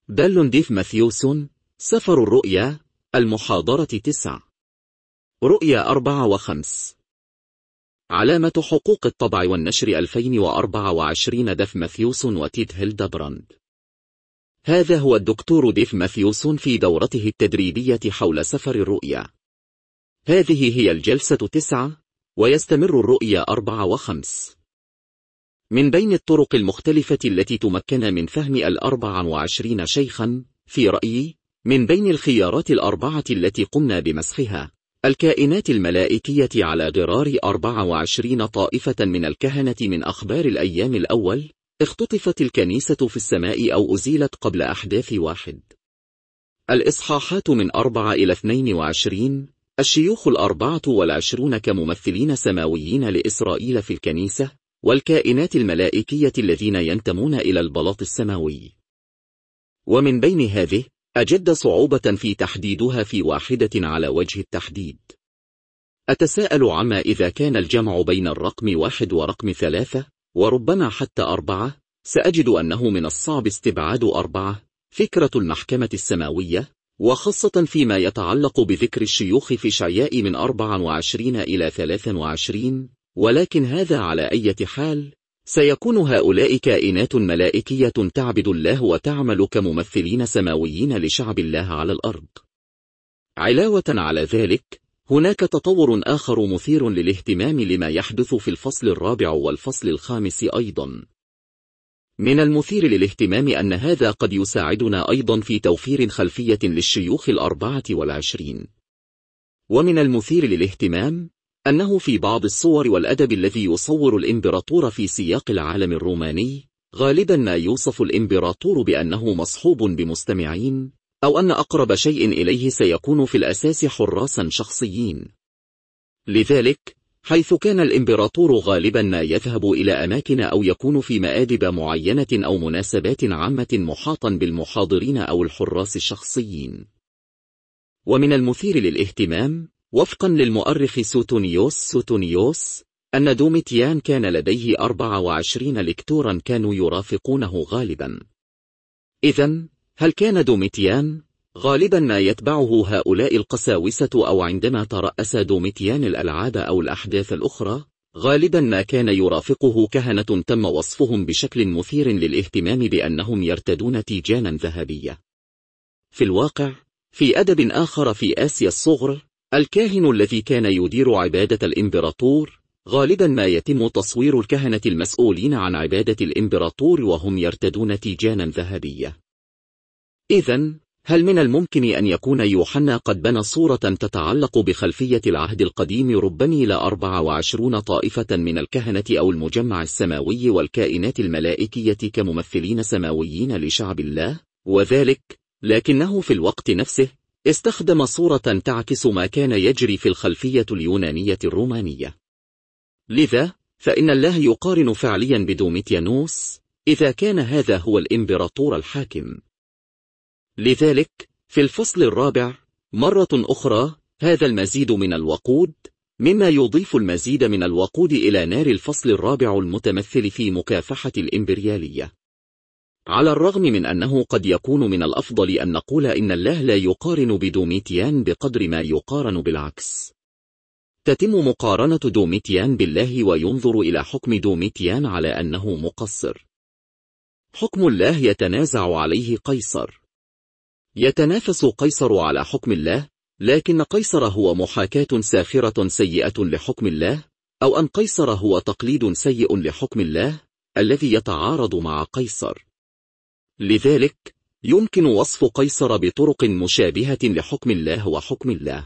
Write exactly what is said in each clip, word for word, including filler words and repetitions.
دال ديف ماثيوسون. سفر الرؤيا. المحاضرة تسع. رؤيا أربعة وخمس. علامة حقوق الطبع والنشر ألفين وأربعة وعشرين. ديف ماثيوسون وتيد هيلدبراند. هذا هو الدكتور ديف ماثيوسون في دورته التدريبية حول سفر الرؤيا. هذه هي الجلسة تسعة، ويستمر الرؤيا أربعة وخمس. من بين الطرق المختلفة التي تمكن من فهم الأربعة وعشرين شيخا، في رأيي، من بين الخيارات الأربعة التي قمنا بمسخها، الكائنات الملائكية على غرار أربعة وعشرين طائفة من الكهنة من أخبار الأيام الأول، اختطفت الكنيسة في السماء أو أزيلت قبل أحداث واحد. الإصحاحات من أربعة إلى اثنين وعشرين، الشيوخ الأربعة والعشرون كممثلين سماويين لإسرائيل في الكنيسة، والكائنات الملائكية الذين ينتمون إلى البلاط السماوي. ومن بين هذه، أجد صعوبة في تحديدها في واحدة على وجه التحديد. أتساءل عما إذا كان الجمع بين الرقم واحد ورقم ثلاثة، وربما حتى أربعة، سأجد أنه من الصعب استبعاد أربعة، فكرة المحكمة السماوية، وخاصة فيما يتعلق بذكر الشيوخ في إشعياء من أربعة وعشرين إلى ثلاثة وعشرين، ولكن هذا على أي حال، سيكون هؤلاء كائنات ملائكية تعبد الله وتعمل كممثلين سماويين لشعب الله على الأرض. علاوة على ذلك، هناك تطور آخر مثير للاهتمام لما يحدث في الفصل الرابع والفصل الخامس أيضا. من المثير للاهتمام أن هذا قد يساعدنا أيضا في توفير خلفية للشيوخ الأربعة والعشرين. ومن المثير للاهتمام أنه في بعض الصور والأدب الذي يصور الإمبراطور في سياق العالم الروماني، غالبا ما يوصف الإمبراطور بأنه مصحوب بمستمعين، أو أن أقرب شيء إليه سيكون في الأساس حراسا شخصيين. لذلك، حيث كان الإمبراطور غالبا ما يذهب إلى أماكن أو يكون في مآدب معينة أو مناسبات عامة محاطا بالمحاضرين أو الحراس الشخصيين. ومن المثير للاهتمام، وفقا للمؤرخ سوتونيوس سوتونيوس، أن دوميتيان كان لديه أربعة وعشرين لكتورا كانوا يرافقونه غالبا. إذن، هل كان دوميتيان غالبا ما يتبعه هؤلاء القساوسة، أو عندما ترأس دوميتيان الألعاب أو الأحداث الأخرى، غالبا ما كان يرافقه كهنة تم وصفهم بشكل مثير للاهتمام بأنهم يرتدون تيجانا ذهبية؟ في الواقع، في أدب آخر في آسيا الصغر، الكاهن الذي كان يدير عبادة الإمبراطور، غالبا ما يتم تصوير الكهنة المسؤولين عن عبادة الإمبراطور وهم يرتدون تيجانا ذهبية. إذن، هل من الممكن أن يكون يوحنا قد بنى صورة تتعلق بخلفية العهد القديم ربما إلى أربعة وعشرين طائفة من الكهنة أو المجمع السماوي والكائنات الملائكية كممثلين سماويين لشعب الله، وذلك لكنه في الوقت نفسه استخدم صورة تعكس ما كان يجري في الخلفية اليونانية الرومانية. لذا، فإن الله يقارن فعليا بدوميتيانوس، إذا كان هذا هو الإمبراطور الحاكم. لذلك، في الفصل الرابع، مرة أخرى، هذا المزيد من الوقود، مما يضيف المزيد من الوقود إلى نار الفصل الرابع المتمثل في مكافحة الإمبريالية. على الرغم من أنه قد يكون من الأفضل أن نقول إن الله لا يقارن بدوميتيان بقدر ما يقارن بالعكس. تتم مقارنة دوميتيان بالله وينظر إلى حكم دوميتيان على أنه مقصر. حكم الله يتنازع عليه قيصر. يتنافس قيصر على حكم الله، لكن قيصر هو محاكاة ساخرة سيئة لحكم الله، أو أن قيصر هو تقليد سيء لحكم الله الذي يتعارض مع قيصر. لذلك، يمكن وصف قيصر بطرق مشابهة لحكم الله وحكم الله.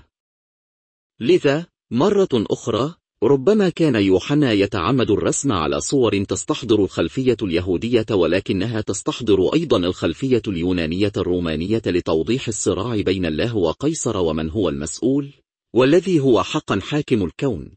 لذا، مرة أخرى، ربما كان يوحنا يتعمد الرسم على صور تستحضر الخلفية اليهودية ولكنها تستحضر أيضا الخلفية اليونانية الرومانية لتوضيح الصراع بين الله وقيصر ومن هو المسؤول، والذي هو حقا حاكم الكون.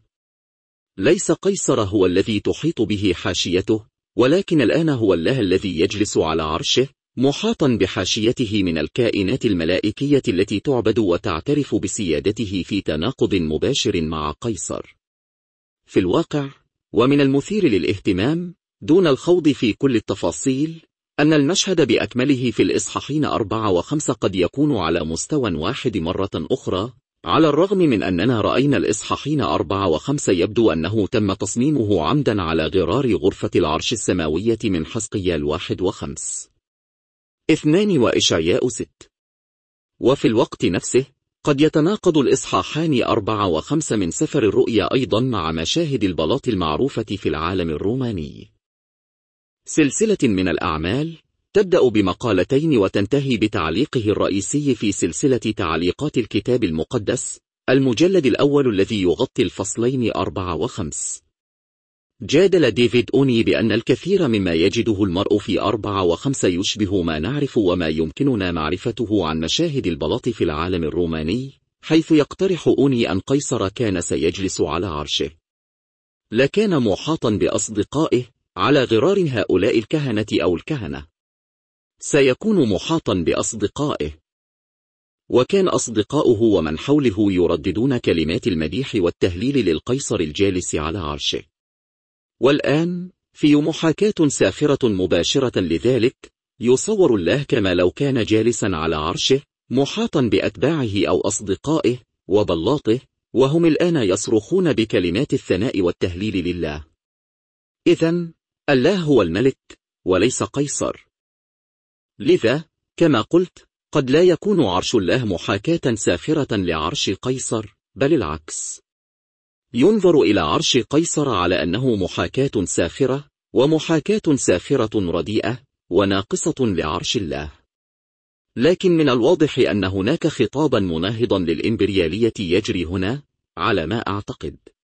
ليس قيصر هو الذي تحيط به حاشيته، ولكن الآن هو الله الذي يجلس على عرشه، محاطا بحاشيته من الكائنات الملائكية التي تعبد وتعترف بسيادته في تناقض مباشر مع قيصر. في الواقع، ومن المثير للاهتمام، دون الخوض في كل التفاصيل، أن المشهد بأكمله في الإصحاحين أربعة وخمسة قد يكون على مستوى واحد مرة أخرى، على الرغم من أننا رأينا الإصحاحين أربعة وخمسة يبدو أنه تم تصميمه عمدا على غرار غرفة العرش السماوية من حزقيال واحد وخمس اثنان وإشعياء ست. وفي الوقت نفسه قد يتناقض الإصحاحان أربعة وخمسة من سفر الرؤيا أيضا مع مشاهد البلاط المعروفة في العالم الروماني. سلسلة من الأعمال تبدأ بمقالتين وتنتهي بتعليقه الرئيسي في سلسلة تعليقات الكتاب المقدس، المجلد الأول الذي يغطي الفصلين أربعة وخمس. جادل ديفيد أوني بأن الكثير مما يجده المرء في أربعة وخمسة يشبه ما نعرف وما يمكننا معرفته عن مشاهد البلاط في العالم الروماني، حيث يقترح أوني أن قيصر كان سيجلس على عرشه، لكان محاطا بأصدقائه على غرار هؤلاء الكهنة أو الكهنة. سيكون محاطا بأصدقائه، وكان أصدقاؤه ومن حوله يرددون كلمات المديح والتهليل للقيصر الجالس على عرشه. والآن في محاكاة ساخرة مباشرة لذلك، يصور الله كما لو كان جالسا على عرشه محاطا بأتباعه أو أصدقائه وبلاطه، وهم الآن يصرخون بكلمات الثناء والتهليل لله. إذن الله هو الملك وليس قيصر. لذا كما قلت قد لا يكون عرش الله محاكاة ساخرة لعرش قيصر، بل العكس. ينظر إلى عرش قيصر على أنه محاكاة ساخرة، ومحاكاة ساخرة رديئة وناقصة لعرش الله. لكن من الواضح أن هناك خطابا مناهضا للإمبريالية يجري هنا، على ما أعتقد.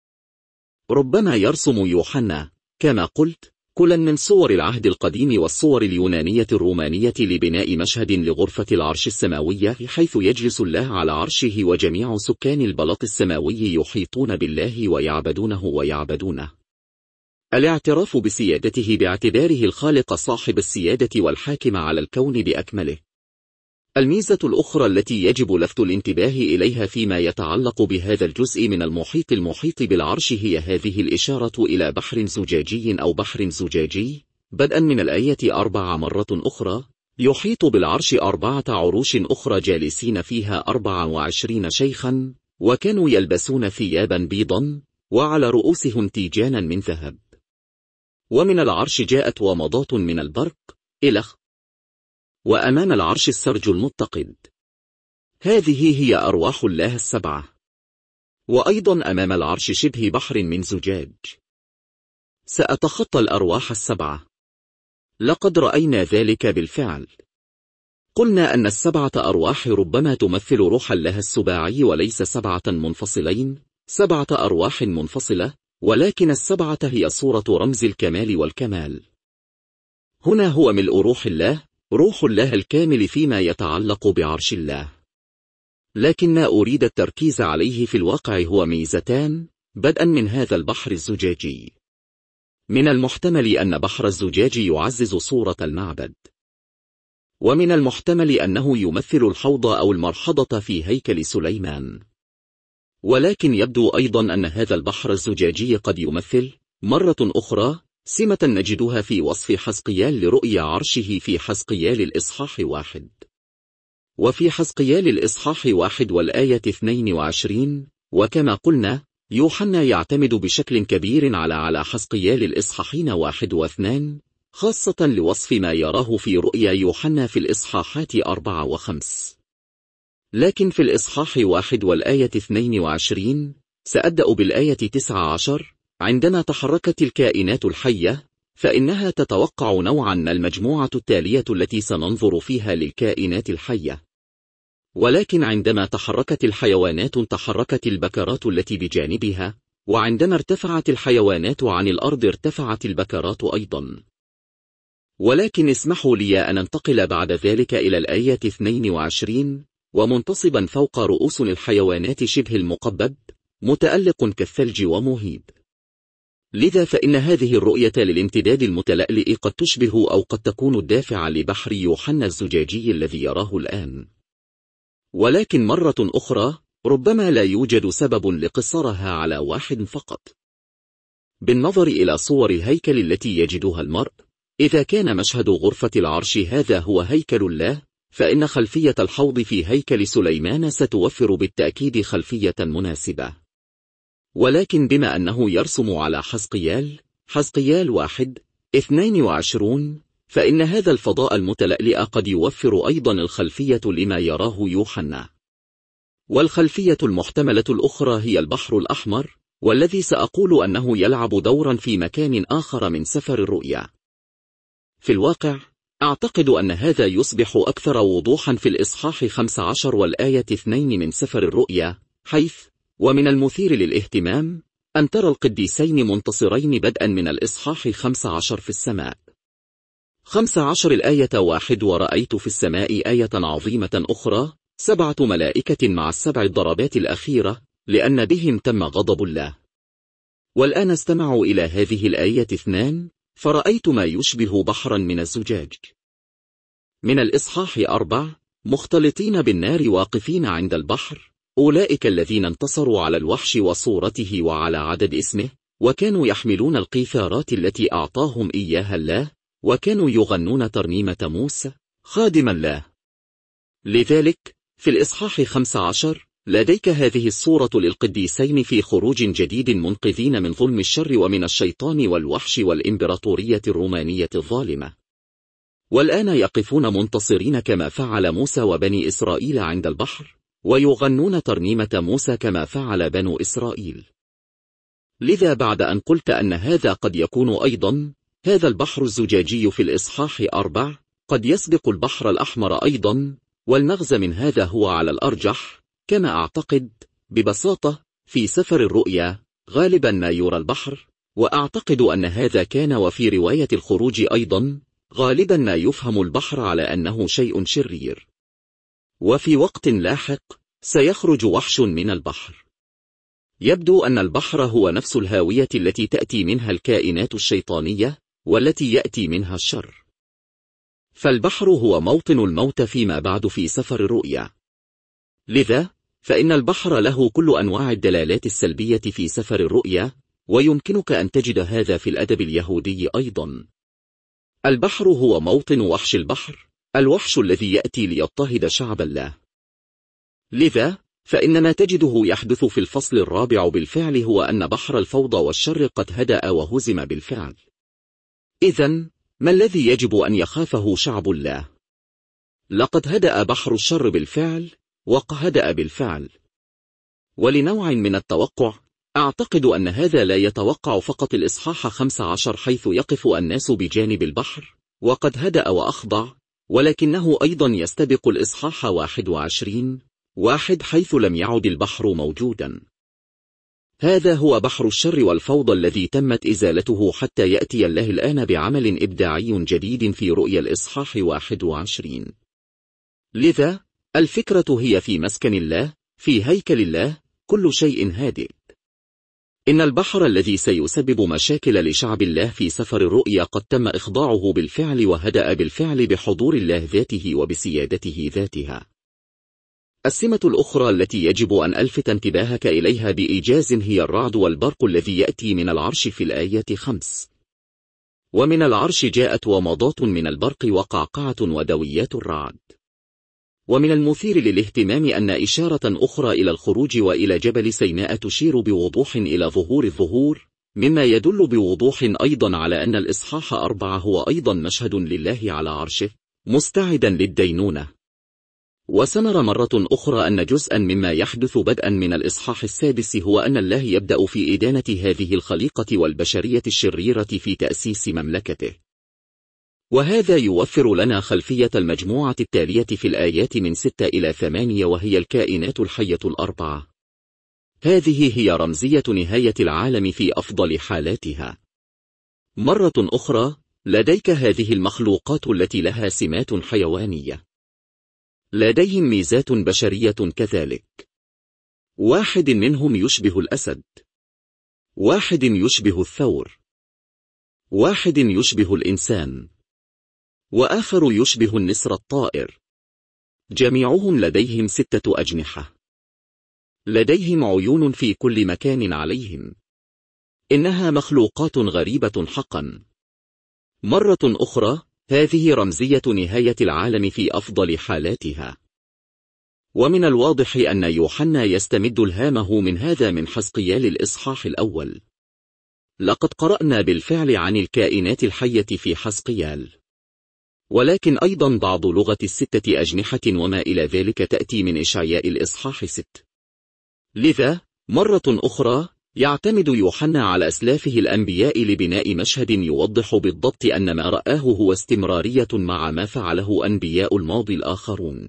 ربما يرسم يوحنا كما قلت كلا من صور العهد القديم والصور اليونانية الرومانية لبناء مشهد لغرفة العرش السماوية، حيث يجلس الله على عرشه وجميع سكان البلاط السماوي يحيطون بالله ويعبدونه ويعبدونه. الاعتراف بسيادته باعتباره الخالق صاحب السيادة والحاكم على الكون بأكمله. الميزة الأخرى التي يجب لفت الانتباه إليها فيما يتعلق بهذا الجزء من المحيط المحيط بالعرش هي هذه الإشارة إلى بحر زجاجي أو بحر زجاجي، بدءا من الآية أربعة مرة أخرى. يحيط بالعرش أربعة عروش أخرى جالسين فيها أربعة وعشرين شيخا، وكانوا يلبسون ثيابا بيضا، وعلى رؤوسهم تيجانا من ذهب. ومن العرش جاءت ومضات من البرق إلخ، وأمام العرش السرج المتقد. هذه هي أرواح الله السبعة. وأيضا أمام العرش شبه بحر من زجاج. سأتخطى الأرواح السبعة. لقد رأينا ذلك بالفعل. قلنا أن السبعة أرواح ربما تمثل روح الله السباعي وليس سبعة منفصلين، سبعة أرواح منفصلة، ولكن السبعة هي صورة رمز الكمال والكمال. هنا هو ملء روح الله، روح الله الكامل فيما يتعلق بعرش الله. لكن ما أريد التركيز عليه في الواقع هو ميزتان، بدءا من هذا البحر الزجاجي. من المحتمل أن بحر الزجاج يعزز صورة المعبد، ومن المحتمل أنه يمثل الحوض أو المرحضة في هيكل سليمان. ولكن يبدو أيضا أن هذا البحر الزجاجي قد يمثل مرة أخرى سمة نجدها في وصف حزقيال لرؤيا عرشه في حزقيال الإصحاح واحد. وفي حزقيال الإصحاح واحد والآية اثنين وعشرين، وكما قلنا يوحنا يعتمد بشكل كبير على على حزقيال الإصحاحين واحد واثنان، خاصة لوصف ما يراه في رؤيا يوحنا في الإصحاحات أربعة وخمس. لكن في الإصحاح واحد والآية اثنين وعشرين سأبدأ بالآية تسعة عشر. عندما تحركت الكائنات الحية فإنها تتوقع نوعا ما المجموعة التالية التي سننظر فيها للكائنات الحية. ولكن عندما تحركت الحيوانات تحركت البكرات التي بجانبها، وعندما ارتفعت الحيوانات عن الأرض ارتفعت البكرات أيضا. ولكن اسمحوا لي أن انتقل بعد ذلك إلى الآية اثنين وعشرين. ومنتصبا فوق رؤوس الحيوانات شبه المقبب، متألق كالثلج ومهيب. لذا فإن هذه الرؤية للامتداد المتلألئ قد تشبه أو قد تكون الدافع لبحر يوحنا الزجاجي الذي يراه الآن. ولكن مرة أخرى ربما لا يوجد سبب لقصرها على واحد فقط. بالنظر إلى صور الهيكل التي يجدها المرء، إذا كان مشهد غرفة العرش هذا هو هيكل الله، فإن خلفية الحوض في هيكل سليمان ستوفر بالتأكيد خلفية مناسبة. ولكن بما أنه يرسم على حزقيال حزقيال واحد اثنين وعشرون، فإن هذا الفضاء المتلألئ قد يوفر أيضا الخلفية لما يراه يوحنا. والخلفية المحتملة الأخرى هي البحر الأحمر، والذي سأقول أنه يلعب دورا في مكان آخر من سفر الرؤيا. في الواقع أعتقد أن هذا يصبح أكثر وضوحا في الإصحاح خمسة عشر والآية اثنين من سفر الرؤيا، حيث: ومن المثير للاهتمام أن ترى القديسين منتصرين بدءا من الإصحاح خمسة عشر في السماء. خمسة عشر الآية واحد: ورأيت في السماء آية عظيمة أخرى، سبعة ملائكة مع السبع الضربات الأخيرة، لأن بهم تم غضب الله. والآن استمعوا إلى هذه الآية اثنان: فرأيت ما يشبه بحرا من الزجاج. من الإصحاح أربع: مختلطين بالنار واقفين عند البحر، أولئك الذين انتصروا على الوحش وصورته وعلى عدد اسمه، وكانوا يحملون القيثارات التي أعطاهم إياها الله، وكانوا يغنون ترنيمة موسى خادم الله. لذلك في الإصحاح خمسة عشر لديك هذه الصورة للقديسين في خروج جديد منقذين من ظلم الشر ومن الشيطان والوحش والإمبراطورية الرومانية الظالمة. والآن يقفون منتصرين كما فعل موسى وبني إسرائيل عند البحر، ويغنون ترنيمة موسى كما فعل بنو إسرائيل. لذا بعد أن قلت أن هذا قد يكون أيضا هذا البحر الزجاجي في الإصحاح أربع، قد يسبق البحر الأحمر أيضا، والمغزى من هذا هو على الأرجح كما أعتقد ببساطة في سفر الرؤيا غالبا ما يرى البحر، وأعتقد أن هذا كان وفي رواية الخروج أيضا غالبا ما يفهم البحر على أنه شيء شرير. وفي وقت لاحق سيخرج وحش من البحر. يبدو أن البحر هو نفس الهاوية التي تأتي منها الكائنات الشيطانية والتي يأتي منها الشر. فالبحر هو موطن الموت فيما بعد في سفر الرؤيا. لذا فإن البحر له كل أنواع الدلالات السلبية في سفر الرؤيا، ويمكنك أن تجد هذا في الأدب اليهودي أيضا. البحر هو موطن وحش البحر، الوحش الذي يأتي ليضطهد شعب الله. لذا فإن ما تجده يحدث في الفصل الرابع بالفعل هو أن بحر الفوضى والشر قد هدأ وهزم بالفعل. إذن ما الذي يجب أن يخافه شعب الله؟ لقد هدأ بحر الشر بالفعل، وقهدأ بالفعل. ولنوع من التوقع أعتقد أن هذا لا يتوقع فقط الإصحاح خمسة عشر حيث يقف الناس بجانب البحر وقد هدأ وأخضع، ولكنه أيضا يستبق الإصحاح واحد وعشرين واحد حيث لم يعد البحر موجودا. هذا هو بحر الشر والفوضى الذي تمت إزالته حتى يأتي الله الآن بعمل إبداعي جديد في رؤيا الإصحاح واحد وعشرين. لذا الفكرة هي في مسكن الله، في هيكل الله، كل شيء هادئ. إن البحر الذي سيسبب مشاكل لشعب الله في سفر الرؤيا قد تم إخضاعه بالفعل وهدأ بالفعل بحضور الله ذاته وبسيادته ذاتها. السمة الأخرى التي يجب أن ألفت انتباهك إليها بإيجاز هي الرعد والبرق الذي يأتي من العرش في الآية خمس. ومن العرش جاءت ومضات من البرق وقعقعة ودويات الرعد. ومن المثير للاهتمام أن إشارة أخرى إلى الخروج وإلى جبل سيناء تشير بوضوح إلى ظهور الظهور، مما يدل بوضوح أيضا على أن الإصحاح أربعة هو أيضا مشهد لله على عرشه مستعدا للدينونة. وسنرى مرة أخرى أن جزءا مما يحدث بدءا من الإصحاح السادس هو أن الله يبدأ في إدانة هذه الخليقة والبشرية الشريرة في تأسيس مملكته. وهذا يوفر لنا خلفية المجموعة التالية في الآيات من ستة إلى ثمانية، وهي الكائنات الحية الأربعة. هذه هي رمزية نهاية العالم في أفضل حالاتها. مرة أخرى لديك هذه المخلوقات التي لها سمات حيوانية، لديهم ميزات بشرية كذلك. واحد منهم يشبه الأسد، واحد يشبه الثور، واحد يشبه الإنسان، وآخر يشبه النسر الطائر. جميعهم لديهم ستة أجنحة، لديهم عيون في كل مكان عليهم. إنها مخلوقات غريبة حقا. مرة أخرى هذه رمزية نهاية العالم في أفضل حالاتها. ومن الواضح أن يوحنا يستمد الهامه من هذا من حزقيال الإصحاح الأول. لقد قرأنا بالفعل عن الكائنات الحية في حزقيال، ولكن أيضا بعض لغة الستة أجنحة وما إلى ذلك تأتي من إشعياء الإصحاح ست. لذا مرة أخرى يعتمد يوحنا على أسلافه الأنبياء لبناء مشهد يوضح بالضبط أن ما رآه هو استمرارية مع ما فعله أنبياء الماضي الآخرون.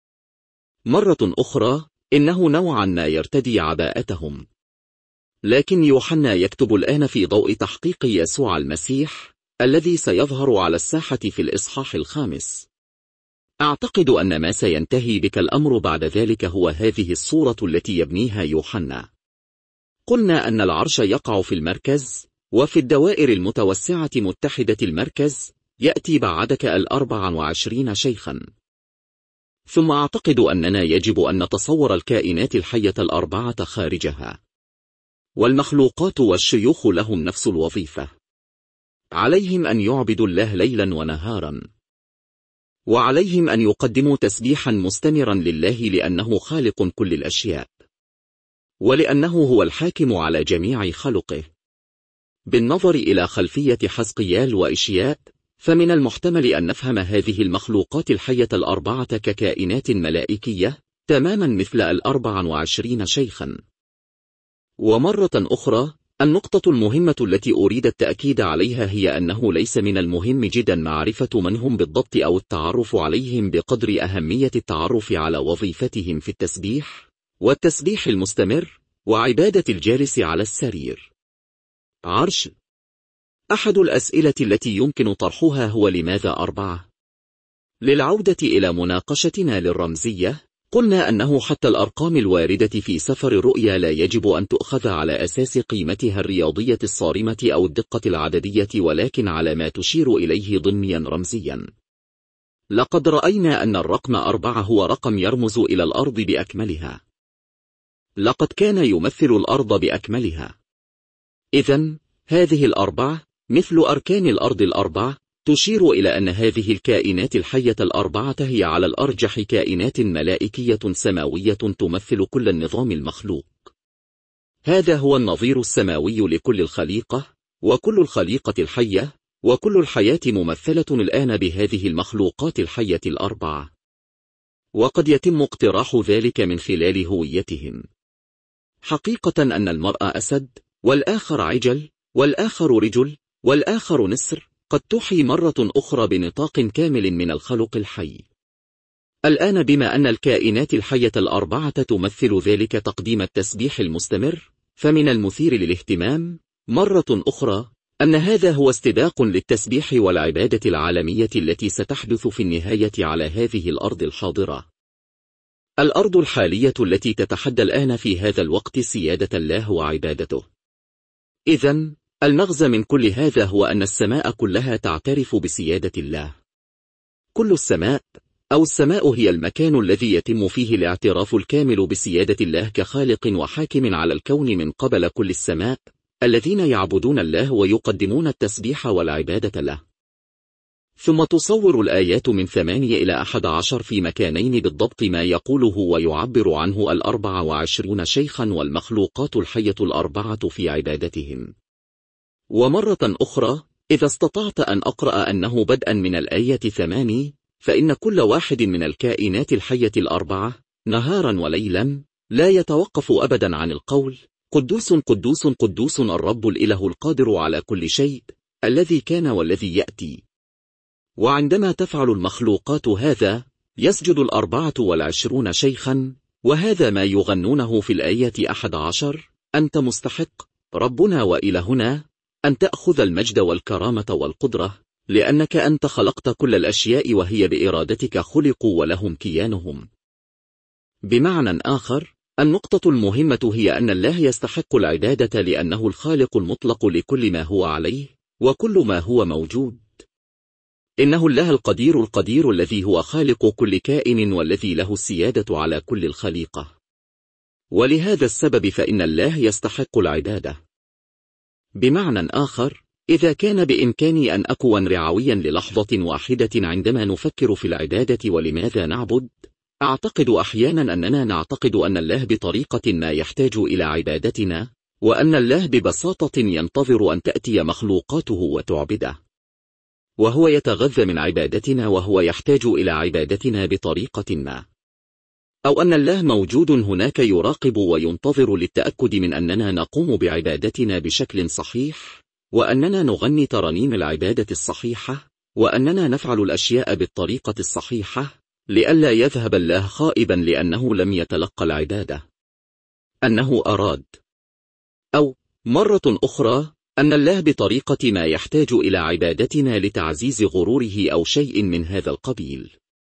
مرة أخرى إنه نوعا ما يرتدي عباءتهم، لكن يوحنا يكتب الآن في ضوء تحقيق يسوع المسيح الذي سيظهر على الساحة في الإصحاح الخامس. أعتقد أن ما سينتهي بك الأمر بعد ذلك هو هذه الصورة التي يبنيها يوحنا. قلنا أن العرش يقع في المركز، وفي الدوائر المتوسعة متحدة المركز يأتي بعدك الأربع وعشرين شيخا. ثم أعتقد أننا يجب أن نتصور الكائنات الحية الأربعة خارجها، والمخلوقات والشيوخ لهم نفس الوظيفة. عليهم أن يعبدوا الله ليلا ونهارا، وعليهم أن يقدموا تسبيحا مستمرا لله لأنه خالق كل الأشياء، ولأنه هو الحاكم على جميع خلقه. بالنظر إلى خلفية حزقيال وإشياء، فمن المحتمل أن نفهم هذه المخلوقات الحية الأربعة ككائنات ملائكية تماما مثل الأربع وعشرين شيخا. ومرة أخرى النقطة المهمة التي أريد التأكيد عليها هي أنه ليس من المهم جدا معرفة من هم بالضبط أو التعرف عليهم بقدر أهمية التعرف على وظيفتهم في التسبيح والتسبيح المستمر وعبادة الجالس على السرير. عرش. أحد الأسئلة التي يمكن طرحها هو لماذا أربعة؟ للعودة إلى مناقشتنا للرمزية، قلنا أنه حتى الأرقام الواردة في سفر الرؤيا لا يجب أن تؤخذ على أساس قيمتها الرياضية الصارمة أو الدقة العددية، ولكن على ما تشير إليه ضمنيا رمزيا. لقد رأينا أن الرقم أربعة هو رقم يرمز إلى الأرض بأكملها. لقد كان يمثل الأرض بأكملها. إذن هذه الأربعة مثل أركان الأرض الأربعة تشير إلى أن هذه الكائنات الحية الأربعة هي على الأرجح كائنات ملائكية سماوية تمثل كل النظام المخلوق. هذا هو النظير السماوي لكل الخليقة، وكل الخليقة الحية، وكل الحياة ممثلة الآن بهذه المخلوقات الحية الأربعة. وقد يتم اقتراح ذلك من خلال هويتهم. حقيقة أن المرء أسد، والآخر عجل، والآخر رجل، والآخر نسر، قد تحي مرة أخرى بنطاق كامل من الخلق الحي. الآن بما أن الكائنات الحية الأربعة تمثل ذلك تقديم التسبيح المستمر، فمن المثير للاهتمام مرة أخرى أن هذا هو استداق للتسبيح والعبادة العالمية التي ستحدث في النهاية على هذه الأرض الحاضرة. الأرض الحالية التي تتحدى الآن في هذا الوقت سيادة الله وعبادته. إذن المغزى من كل هذا هو أن السماء كلها تعترف بسيادة الله. كل السماء أو السماء هي المكان الذي يتم فيه الاعتراف الكامل بسيادة الله كخالق وحاكم على الكون من قبل كل السماء الذين يعبدون الله ويقدمون التسبيح والعبادة له. ثم تصور الآيات من ثمانية إلى أحد عشر في مكانين بالضبط ما يقوله ويعبر عنه الأربع وعشرون شيخا والمخلوقات الحية الأربعة في عبادتهم. ومرة أخرى إذا استطعت أن أقرأ أنه بدءا من الآية ثماني، فإن كل واحد من الكائنات الحية الأربعة نهارا وليلا لا يتوقف أبدا عن القول قدوس قدوس قدوس الرب الإله القادر على كل شيء الذي كان والذي يأتي. وعندما تفعل المخلوقات هذا يسجد الأربعة والعشرون شيخا، وهذا ما يغنونه في الآية أحد عشر: أنت مستحق ربنا وإلهنا أن تأخذ المجد والكرامة والقدرة، لأنك أنت خلقت كل الأشياء وهي بإرادتك خلقوا ولهم كيانهم. بمعنى آخر، النقطة المهمة هي أن الله يستحق العبادة لأنه الخالق المطلق لكل ما هو عليه وكل ما هو موجود. إنه الله القدير القدير الذي هو خالق كل كائن والذي له السيادة على كل الخليقة. ولهذا السبب فإن الله يستحق العبادة. بمعنى آخر، إذا كان بإمكاني أن أكون رعويا للحظة واحدة عندما نفكر في العبادة ولماذا نعبد، أعتقد أحيانا أننا نعتقد أن الله بطريقة ما يحتاج إلى عبادتنا، وأن الله ببساطة ينتظر أن تأتي مخلوقاته وتعبده، وهو يتغذى من عبادتنا وهو يحتاج إلى عبادتنا بطريقة ما، أو أن الله موجود هناك يراقب وينتظر للتأكد من أننا نقوم بعبادتنا بشكل صحيح، وأننا نغني ترانيم العبادة الصحيحة، وأننا نفعل الأشياء بالطريقة الصحيحة، لئلا يذهب الله خائبا لأنه لم يتلقى العبادة. أنه أراد، أو مرة أخرى أن الله بطريقة ما يحتاج إلى عبادتنا لتعزيز غروره أو شيء من هذا القبيل.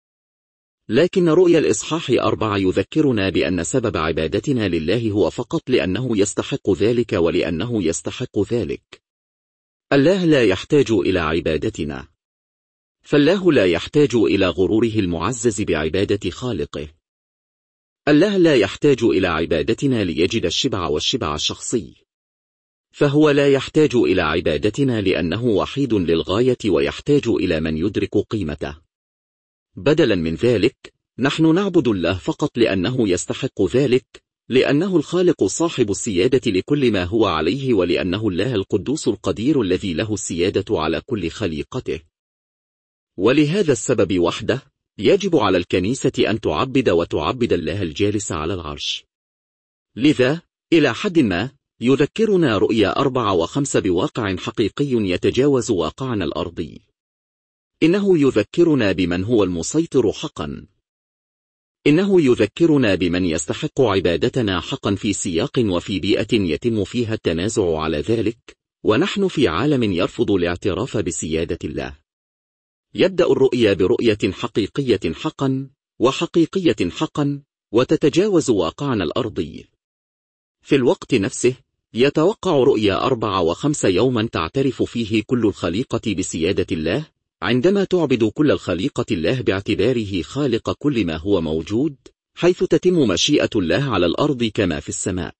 لكن رؤيا الإصحاح أربعة يذكرنا بأن سبب عبادتنا لله هو فقط لأنه يستحق ذلك ولأنه يستحق ذلك. الله لا يحتاج إلى عبادتنا، فالله لا يحتاج إلى غروره المعزز بعبادة خالقه. الله لا يحتاج إلى عبادتنا ليجد الشبع والشبع الشخصي، فهو لا يحتاج إلى عبادتنا لأنه وحيد للغاية ويحتاج إلى من يدرك قيمته. بدلا من ذلك، نحن نعبد الله فقط لأنه يستحق ذلك، لأنه الخالق صاحب السيادة لكل ما هو عليه، ولأنه الله القدوس القدير الذي له السيادة على كل خليقته. ولهذا السبب وحده يجب على الكنيسة أن تعبد وتعبد الله الجالس على العرش. لذا إلى حد ما يذكرنا رؤيا أربعة وخمسة بواقع حقيقي يتجاوز واقعنا الأرضي. إنه يذكرنا بمن هو المسيطر حقا. إنه يذكرنا بمن يستحق عبادتنا حقا في سياق وفي بيئة يتم فيها التنازع على ذلك، ونحن في عالم يرفض الاعتراف بسيادة الله. يبدأ الرؤيا برؤية حقيقية حقا وحقيقية حقا وتتجاوز واقعنا الأرضي. في الوقت نفسه يتوقع رؤيا أربعة وخمسة يوما تعترف فيه كل الخليقة بسيادة الله، عندما تعبد كل الخليقة الله باعتباره خالق كل ما هو موجود، حيث تتم مشيئة الله على الأرض كما في السماء.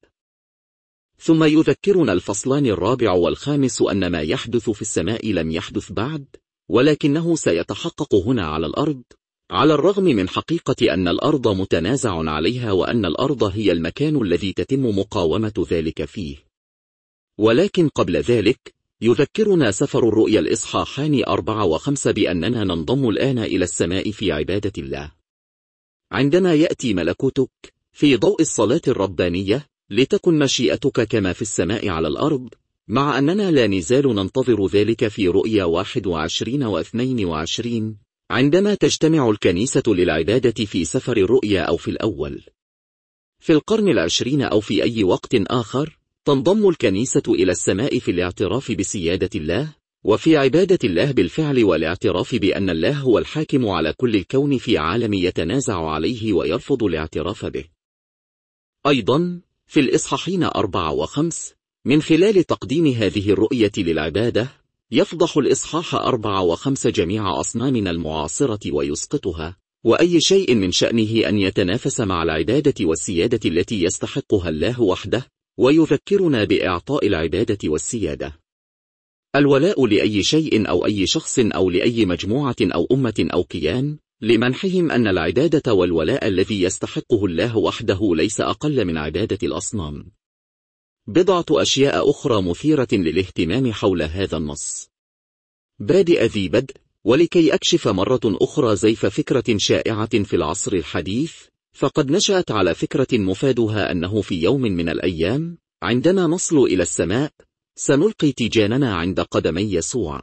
ثم يذكرنا الفصلان الرابع والخامس أن ما يحدث في السماء لم يحدث بعد، ولكنه سيتحقق هنا على الأرض، على الرغم من حقيقة أن الأرض متنازع عليها وأن الأرض هي المكان الذي تتم مقاومة ذلك فيه. ولكن قبل ذلك يذكرنا سفر الرؤيا الإصحاحان أربعة وخمسة بأننا ننضم الآن إلى السماء في عبادة الله. عندما يأتي ملكوتك في ضوء الصلاة الربانية، لتكن مشيئتك كما في السماء على الأرض، مع أننا لا نزال ننتظر ذلك في رؤيا واحد وعشرين واثنين وعشرين، عندما تجتمع الكنيسة للعبادة في سفر الرؤيا أو في الأول. في القرن العشرين أو في أي وقت آخر، تنضم الكنيسة إلى السماء في الاعتراف بسيادة الله، وفي عبادة الله بالفعل والاعتراف بأن الله هو الحاكم على كل الكون في عالم يتنازع عليه ويرفض الاعتراف به. أيضا في الإصحاحين أربعة وخمس، من خلال تقديم هذه الرؤية للعبادة، يفضح الإصحاح أربعة وخمسة جميع أصنامنا المعاصرة ويسقطها، وأي شيء من شأنه أن يتنافس مع العبادة والسيادة التي يستحقها الله وحده، ويذكرنا بإعطاء العبادة والسيادة. الولاء لأي شيء أو أي شخص أو لأي مجموعة أو أمة أو كيان، لمنحهم أن العبادة والولاء الذي يستحقه الله وحده ليس أقل من عبادة الأصنام. بضعة أشياء أخرى مثيرة للاهتمام حول هذا النص. بادئ ذي بدء، ولكي أكشف مرة أخرى زيف فكرة شائعة في العصر الحديث، فقد نشأت على فكرة مفادها أنه في يوم من الأيام، عندما نصل إلى السماء، سنلقي تيجاننا عند قدمي يسوع.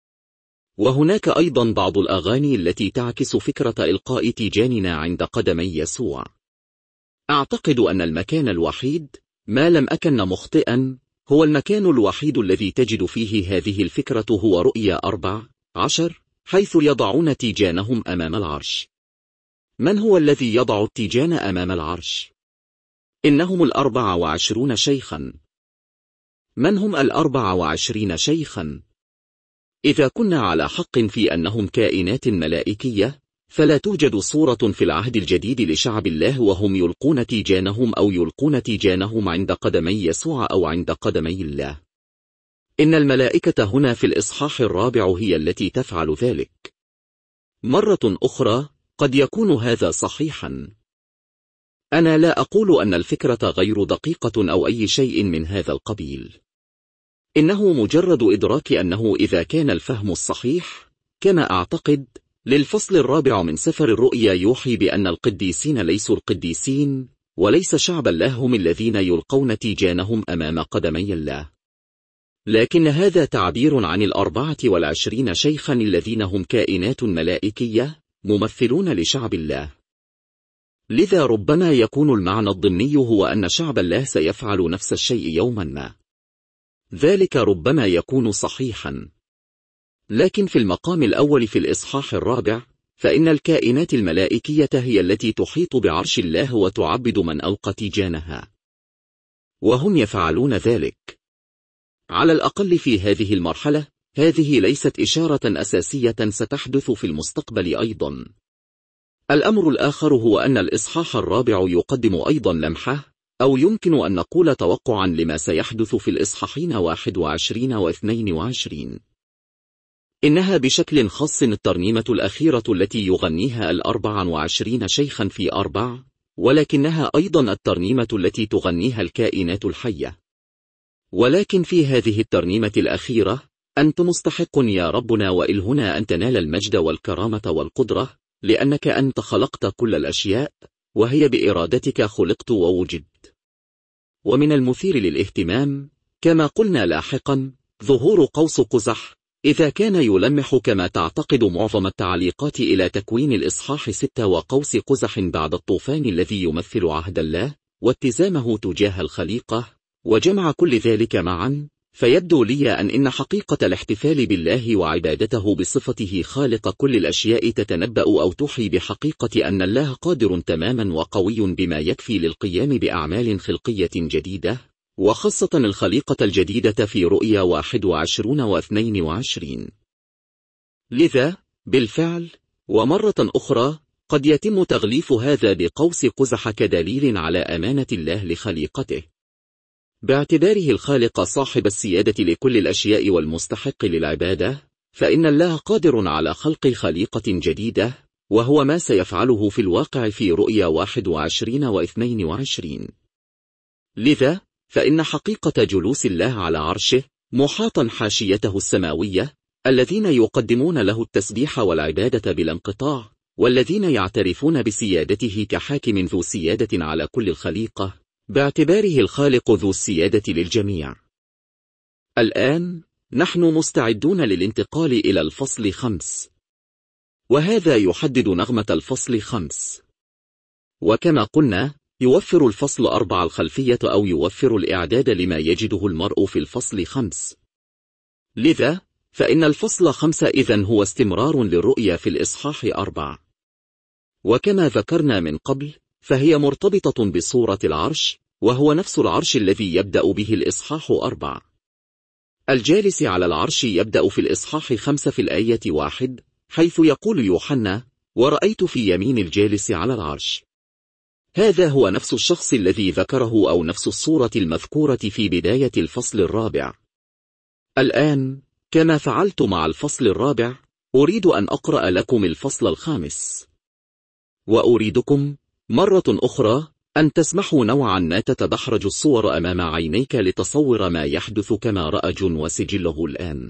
وهناك أيضا بعض الأغاني التي تعكس فكرة إلقاء تيجاننا عند قدمي يسوع. أعتقد أن المكان الوحيد، ما لم أكن مخطئا، هو المكان الوحيد الذي تجد فيه هذه الفكرة هو رؤيا أربع عشر، حيث يضعون تيجانهم أمام العرش. من هو الذي يضع التيجان أمام العرش؟ إنهم الأربع وعشرون شيخا. من هم الأربع وعشرين شيخا؟ إذا كنا على حق في أنهم كائنات ملائكية، فلا توجد صورة في العهد الجديد لشعب الله وهم يلقون تيجانهم أو يلقون تيجانهم عند قدمي يسوع أو عند قدمي الله. إن الملائكة هنا في الإصحاح الرابع هي التي تفعل ذلك. مرة أخرى قد يكون هذا صحيحا. أنا لا أقول أن الفكرة غير دقيقة أو أي شيء من هذا القبيل. إنه مجرد إدراك أنه إذا كان الفهم الصحيح، كما أعتقد، للفصل الرابع من سفر الرؤيا يوحي بأن القديسين ليسوا القديسين، وليس شعب الله هم الذين يلقون تيجانهم أمام قدمي الله، لكن هذا تعبير عن الأربعة والعشرين شيخا الذين هم كائنات ملائكية ممثلون لشعب الله. لذا ربما يكون المعنى الضمني هو أن شعب الله سيفعل نفس الشيء يوما ما. ذلك ربما يكون صحيحا. لكن في المقام الأول في الإصحاح الرابع، فإن الكائنات الملائكية هي التي تحيط بعرش الله وتعبد من ألقى تيجانها، وهم يفعلون ذلك. على الأقل في هذه المرحلة، هذه ليست إشارة أساسية ستحدث في المستقبل أيضا. الأمر الآخر هو أن الإصحاح الرابع يقدم أيضا لمحة، أو يمكن أن نقول توقعا لما سيحدث في الإصحاحين واحد وعشرين واثنين وعشرين. إنها بشكل خاص الترنيمة الأخيرة التي يغنيها الأربع وعشرين شيخا في أربع، ولكنها أيضا الترنيمة التي تغنيها الكائنات الحية. ولكن في هذه الترنيمة الأخيرة، أنت مستحق يا ربنا وإلهنا أن تنال المجد والكرامة والقدرة، لأنك أنت خلقت كل الأشياء، وهي بإرادتك خلقت ووجدت. ومن المثير للاهتمام، كما قلنا لاحقا، ظهور قوس قزح، إذا كان يلمح كما تعتقد معظم التعليقات إلى تكوين الإصحاح ستة وقوس قزح بعد الطوفان الذي يمثل عهد الله واتزامه تجاه الخليقة، وجمع كل ذلك معا، فيبدو لي أن إن حقيقة الاحتفال بالله وعبادته بصفته خالق كل الأشياء تتنبأ أو توحي بحقيقة أن الله قادر تماما وقوي بما يكفي للقيام بأعمال خلقية جديدة، وخاصة الخليقة الجديدة في رؤيا واحد وعشرون واثنين وعشرين. لذا، بالفعل، ومرة أخرى، قد يتم تغليف هذا بقوس قزح كدليل على أمانة الله لخليقته. باعتباره الخالق صاحب السيادة لكل الأشياء والمستحق للعبادة، فإن الله قادر على خلق خليقة جديدة، وهو ما سيفعله في الواقع في رؤيا واحد وعشرين واثنين وعشرين. لذا، فإن حقيقة جلوس الله على عرشه، محاطا حاشيته السماوية، الذين يقدمون له التسبيح والعبادة بلا انقطاع، والذين يعترفون بسيادته كحاكم ذو سيادة على كل الخليقة، باعتباره الخالق ذو السيادة للجميع. الآن، نحن مستعدون للانتقال إلى الفصل خمس، وهذا يحدد نغمة الفصل خمس. وكما قلنا، يوفر الفصل أربع الخلفية أو يوفر الإعداد لما يجده المرء في الفصل خمس. لذا، فإن الفصل خمس إذن هو استمرار للرؤية في الإصحاح أربع. وكما ذكرنا من قبل، فهي مرتبطة بصورة العرش، وهو نفس العرش الذي يبدأ به الإصحاح أربع. الجالس على العرش يبدأ في الإصحاح خمسة في الآية واحد، حيث يقول يوحنا: ورأيت في يمين الجالس على العرش. هذا هو نفس الشخص الذي ذكره أو نفس الصورة المذكورة في بداية الفصل الرابع. الآن، كما فعلت مع الفصل الرابع، أريد أن أقرأ لكم الفصل الخامس. وأريدكم مرة أخرى أن تسمحوا نوعا ما تتدحرج الصور أمام عينيك لتصور ما يحدث كما رأى جون وسجله الآن.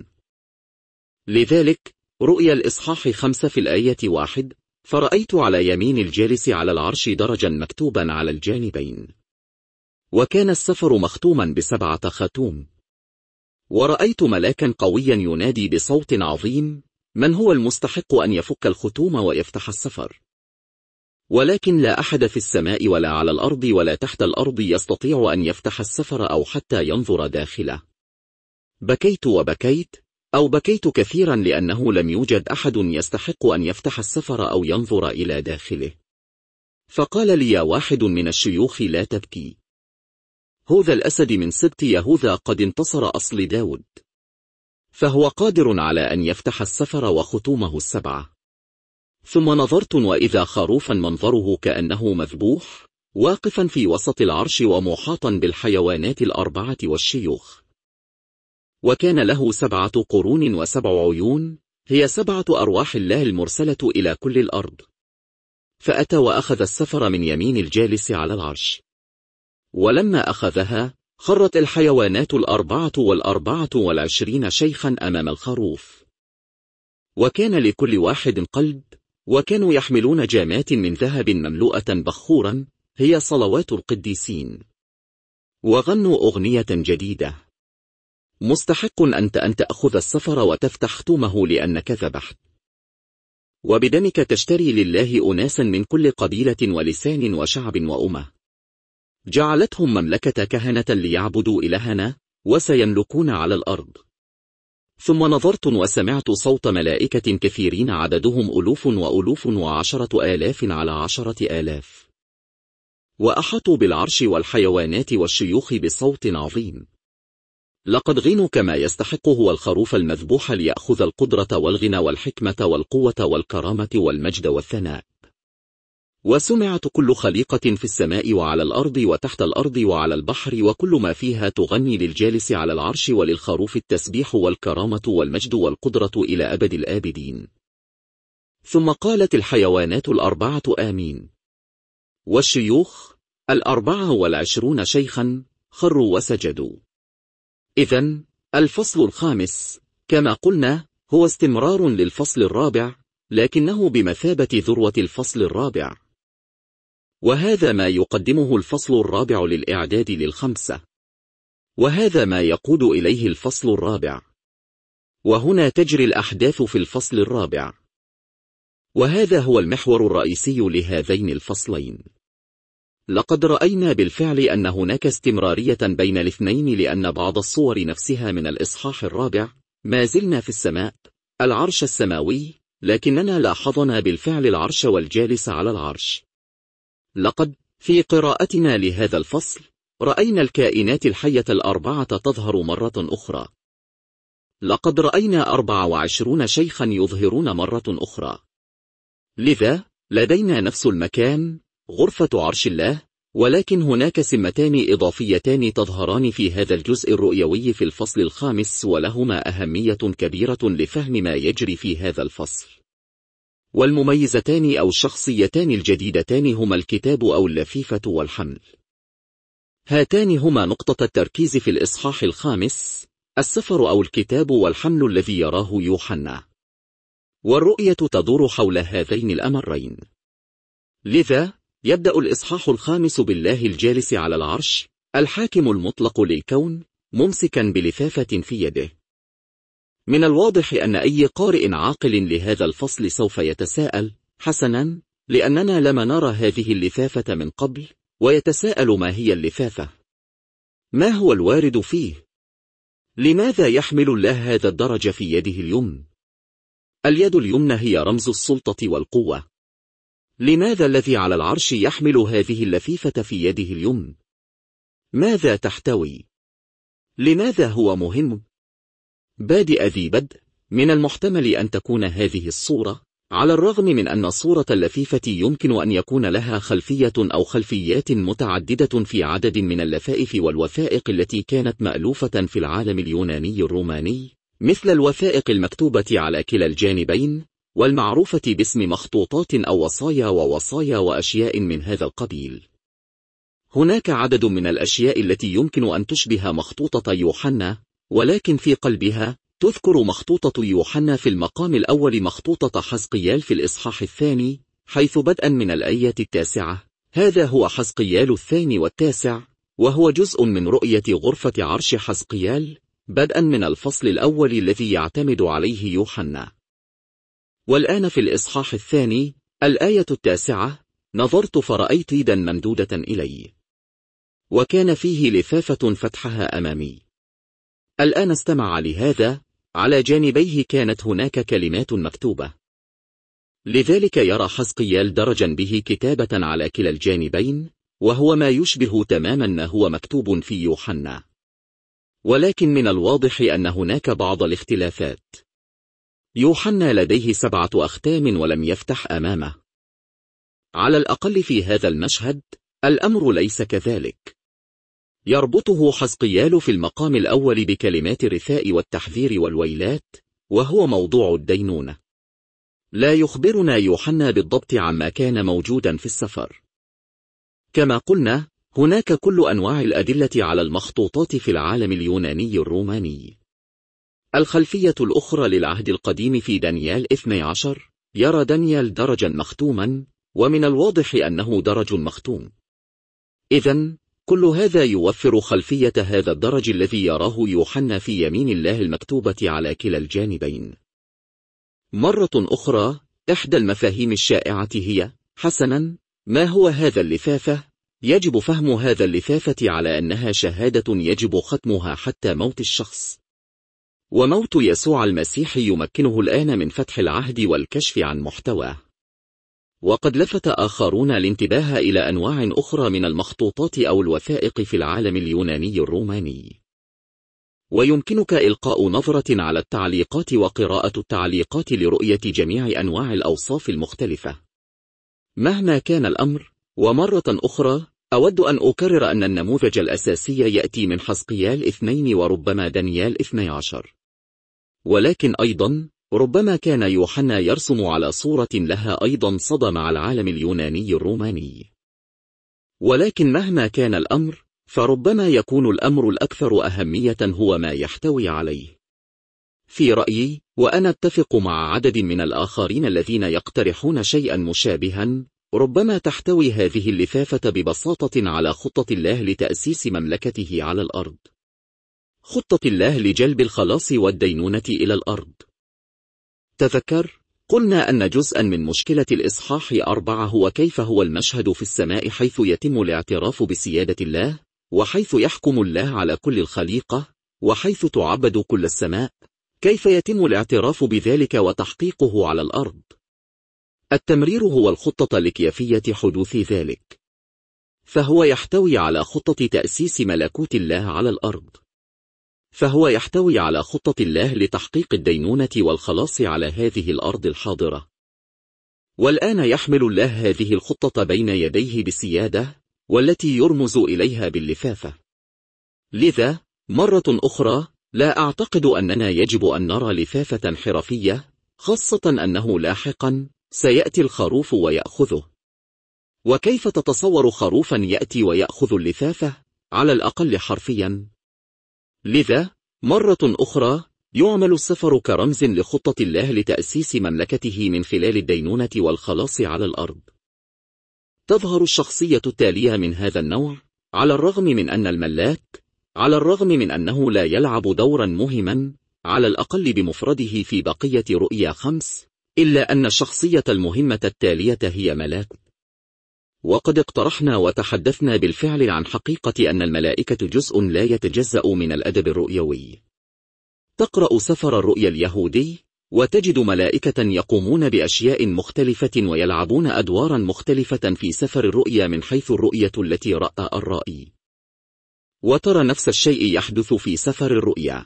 لذلك، رؤيا الإصحاح خمسة في الآية واحد: فرأيت على يمين الجالس على العرش درجا مكتوبا على الجانبين، وكان السفر مختوما بسبعة ختوم. ورأيت ملاكا قويا ينادي بصوت عظيم: من هو المستحق أن يفك الختوم ويفتح السفر؟ ولكن لا أحد في السماء ولا على الأرض ولا تحت الأرض يستطيع أن يفتح السفر أو حتى ينظر داخله. بكيت وبكيت، أو بكيت كثيرا، لأنه لم يوجد أحد يستحق أن يفتح السفر أو ينظر إلى داخله. فقال لي واحد من الشيوخ: لا تبكي، هذا الأسد من سبط يهوذا قد انتصر أصل داود، فهو قادر على أن يفتح السفر وختومه السبعة. ثم نظرت وإذا خروفا منظره كأنه مذبوح، واقفا في وسط العرش ومحاطا بالحيوانات الأربعة والشيوخ. وكان له سبعة قرون وسبع عيون، هي سبعة أرواح الله المرسلة إلى كل الأرض. فأتى وأخذ السفر من يمين الجالس على العرش، ولما أخذها خرت الحيوانات الأربعة والأربعة والعشرين شيخا أمام الخروف، وكان لكل واحد قلب، وكانوا يحملون جامات من ذهب مملوءة بخورا، هي صلوات القديسين، وغنوا أغنية جديدة: مستحق أنت أن تأخذ السفر وتفتح ختومه لأنك ذبحت، وبدمك تشتري لله أناسا من كل قبيلة ولسان وشعب وأمة، جعلتهم مملكة كهنة ليعبدوا إلهنا، وسيملكون على الأرض. ثم نظرت وسمعت صوت ملائكة كثيرين عددهم ألوف وألوف وعشرة آلاف على عشرة آلاف، وأحاطوا بالعرش والحيوانات والشيوخ بصوت عظيم: لقد غنوا كما يستحق هو الخروف المذبوح ليأخذ القدرة والغنى والحكمة والقوة والكرامة والمجد والثناء. وسمعت كل خليقة في السماء وعلى الأرض وتحت الأرض وعلى البحر وكل ما فيها تغني للجالس على العرش وللخروف التسبيح والكرامة والمجد والقدرة إلى أبد الآبدين. ثم قالت الحيوانات الأربعة آمين، والشيوخ الأربعة والعشرون شيخا خروا وسجدوا. إذن الفصل الخامس كما قلنا هو استمرار للفصل الرابع، لكنه بمثابة ذروة الفصل الرابع، وهذا ما يقدمه الفصل الرابع للإعداد للخمسة، وهذا ما يقود إليه الفصل الرابع، وهنا تجري الأحداث في الفصل الرابع، وهذا هو المحور الرئيسي لهذين الفصلين. لقد رأينا بالفعل أن هناك استمرارية بين الاثنين، لأن بعض الصور نفسها من الإصحاح الرابع ما زلنا في السماء، العرش السماوي، لكننا لاحظنا بالفعل العرش والجالس على العرش. لقد في قراءتنا لهذا الفصل رأينا الكائنات الحية الأربعة تظهر مرة أخرى. لقد رأينا أربع وعشرون شيخا يظهرون مرة أخرى، لذا لدينا نفس المكان، غرفة عرش الله، ولكن هناك سمتان إضافيتان تظهران في هذا الجزء الرؤيوي في الفصل الخامس، ولهما أهمية كبيرة لفهم ما يجري في هذا الفصل. والمميزتان أو الشخصيتان الجديدتان هما الكتاب أو اللفيفة والحمل. هاتان هما نقطة التركيز في الإصحاح الخامس، السفر أو الكتاب والحمل الذي يراه يوحنا، والرؤية تدور حول هذين الأمرين. لذا يبدأ الإصحاح الخامس بالله الجالس على العرش، الحاكم المطلق للكون، ممسكا بلفافة في يده. من الواضح أن أي قارئ عاقل لهذا الفصل سوف يتساءل: حسنا، لأننا لم نرى هذه اللفافة من قبل، ويتساءل ما هي اللفافة؟ ما هو الوارد فيه؟ لماذا يحمل الله هذا الدرج في يده اليمنى؟ اليد اليمنى هي رمز السلطة والقوة. لماذا الذي على العرش يحمل هذه اللفيفة في يده اليمنى؟ ماذا تحتوي؟ لماذا هو مهم؟ بادئ ذي بدء، من المحتمل أن تكون هذه الصورة، على الرغم من أن صورة اللفيفة يمكن أن يكون لها خلفية أو خلفيات متعددة في عدد من اللفائف والوثائق التي كانت مألوفة في العالم اليوناني الروماني، مثل الوثائق المكتوبة على كلا الجانبين، والمعروفة باسم مخطوطات أو وصايا ووصايا وأشياء من هذا القبيل. هناك عدد من الأشياء التي يمكن أن تشبه مخطوطة يوحنا، ولكن في قلبها تذكر مخطوطة يوحنا في المقام الأول مخطوطة حزقيال في الإصحاح الثاني، حيث بدءا من الآية التاسعة، هذا هو حزقيال الثاني والتاسع، وهو جزء من رؤية غرفة عرش حزقيال، بدءا من الفصل الأول الذي يعتمد عليه يوحنا. والآن في الإصحاح الثاني، الآية التاسعة، نظرت فرأيت يدا ممدودة إلي، وكان فيه لفافة فتحها أمامي. الآن استمع لهذا، على جانبيه كانت هناك كلمات مكتوبة، لذلك يرى حزقيال درجا به كتابة على كلا الجانبين، وهو ما يشبه تماما ما هو مكتوب في يوحنا، ولكن من الواضح أن هناك بعض الاختلافات. يوحنا لديه سبعة أختام ولم يفتح أمامه. على الأقل في هذا المشهد، الأمر ليس كذلك. يربطه حزقيال في المقام الأول بكلمات الرثاء والتحذير والويلات، وهو موضوع الدينونة. لا يخبرنا يوحنا بالضبط عما كان موجودا في السفر. كما قلنا، هناك كل أنواع الأدلة على المخطوطات في العالم اليوناني الروماني. الخلفية الأخرى للعهد القديم في دانيال اثني عشر، يرى دانيال درجا مختوما، ومن الواضح أنه درج مختوم. إذن كل هذا يوفر خلفية هذا الدرج الذي يراه يوحنا في يمين الله المكتوبة على كلا الجانبين. مرة أخرى، إحدى المفاهيم الشائعة هي: حسنا، ما هو هذا اللفافة؟ يجب فهم هذا اللفافة على أنها شهادة يجب ختمها حتى موت الشخص. وموت يسوع المسيح يمكنه الآن من فتح العهد والكشف عن محتواه. وقد لفت آخرون الانتباه إلى أنواع أخرى من المخطوطات أو الوثائق في العالم اليوناني الروماني. ويمكنك إلقاء نظرة على التعليقات وقراءة التعليقات لرؤية جميع أنواع الأوصاف المختلفة. مهما كان الأمر، ومرة أخرى أود أن أكرر أن النموذج الأساسي يأتي من حزقيال اثنين وربما دانيال اثني عشر. ولكن أيضا ربما كان يوحنا يرسم على صورة لها أيضا صدى مع العالم اليوناني الروماني. ولكن مهما كان الأمر، فربما يكون الأمر الأكثر أهمية هو ما يحتوي عليه. في رأيي، وأنا أتفق مع عدد من الآخرين الذين يقترحون شيئا مشابها، ربما تحتوي هذه اللفافة ببساطة على خطة الله لتأسيس مملكته على الأرض. خطة الله لجلب الخلاص والدينونة إلى الأرض. تذكر، قلنا أن جزءا من مشكلة الإصحاح أربعة هو كيف هو المشهد في السماء حيث يتم الاعتراف بسيادة الله، وحيث يحكم الله على كل الخليقة، وحيث تعبد كل السماء، كيف يتم الاعتراف بذلك وتحقيقه على الأرض. التمرير هو الخطة لكيفية حدوث ذلك. فهو يحتوي على خطة تأسيس ملكوت الله على الأرض. فهو يحتوي على خطة الله لتحقيق الدينونة والخلاص على هذه الأرض الحاضرة. والآن يحمل الله هذه الخطة بين يديه بسيادة، والتي يرمز إليها باللفافة. لذا، مرة أخرى، لا أعتقد أننا يجب أن نرى لفافة حرفية، خاصة أنه لاحقا سيأتي الخروف ويأخذه. وكيف تتصور خروفا يأتي ويأخذ اللفافة؟ على الأقل حرفيا. لذا، مرة أخرى، يعمل السفر كرمز لخطة الله لتأسيس مملكته من خلال الدينونة والخلاص على الأرض. تظهر الشخصية التالية من هذا النوع، على الرغم من أن الملاك، على الرغم من أنه لا يلعب دورا مهما، على الأقل بمفرده في بقية رؤيا خمس، إلا أن الشخصية المهمة التالية هي ملاك. وقد اقترحنا وتحدثنا بالفعل عن حقيقة أن الملائكة جزء لا يتجزأ من الأدب الرؤيوي. تقرأ سفر الرؤيا اليهودي، وتجد ملائكة يقومون بأشياء مختلفة ويلعبون أدوارا مختلفة في سفر الرؤيا من حيث الرؤية التي رأى الرائي. وترى نفس الشيء يحدث في سفر الرؤيا.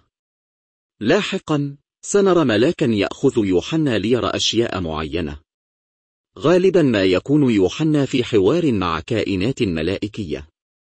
لاحقا، سنرى ملاكا يأخذ يوحنا ليرى أشياء معينة. غالبا ما يكون يوحنا في حوار مع كائنات ملائكية.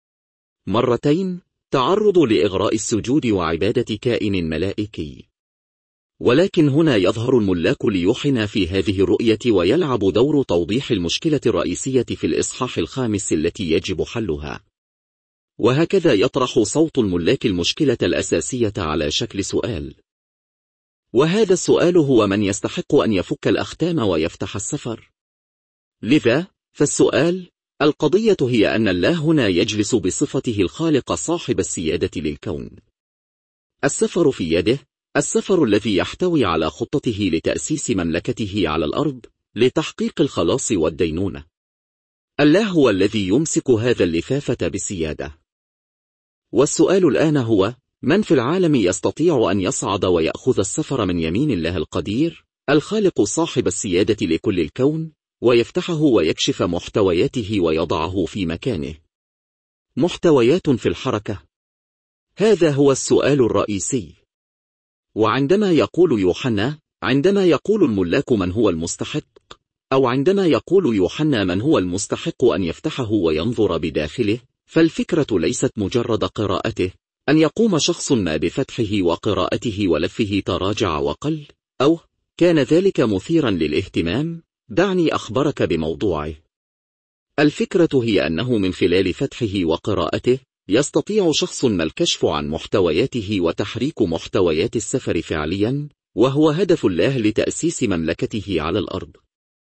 مرتين تعرض لإغراء السجود وعبادة كائن ملائكي. ولكن هنا يظهر الملاك ليوحنا في هذه الرؤية ويلعب دور توضيح المشكلة الرئيسية في الإصحاح الخامس التي يجب حلها. وهكذا يطرح صوت الملاك المشكلة الأساسية على شكل سؤال. وهذا السؤال هو: من يستحق أن يفك الأختام ويفتح السفر؟ لذا، فالسؤال، القضية هي أن الله هنا يجلس بصفته الخالق صاحب السيادة للكون. السفر في يده، السفر الذي يحتوي على خطته لتأسيس مملكته على الأرض، لتحقيق الخلاص والدينونة. الله هو الذي يمسك هذا اللفافة بسيادة. والسؤال الآن هو: من في العالم يستطيع أن يصعد ويأخذ السفر من يمين الله القدير، الخالق صاحب السيادة لكل الكون، ويفتحه ويكشف محتوياته ويضعه في مكانه؟ محتويات في الحركة. هذا هو السؤال الرئيسي. وعندما يقول يوحنا، عندما يقول الملاك من هو المستحق، أو عندما يقول يوحنا من هو المستحق أن يفتحه وينظر بداخله، فالفكرة ليست مجرد قراءته، أن يقوم شخص ما بفتحه وقراءته ولفه تراجع وقل، أو كان ذلك مثيرا للاهتمام، دعني أخبرك بموضوعه. الفكرة هي أنه من خلال فتحه وقراءته يستطيع شخص ما الكشف عن محتوياته وتحريك محتويات السفر فعليا، وهو هدف الله لتأسيس مملكته على الأرض.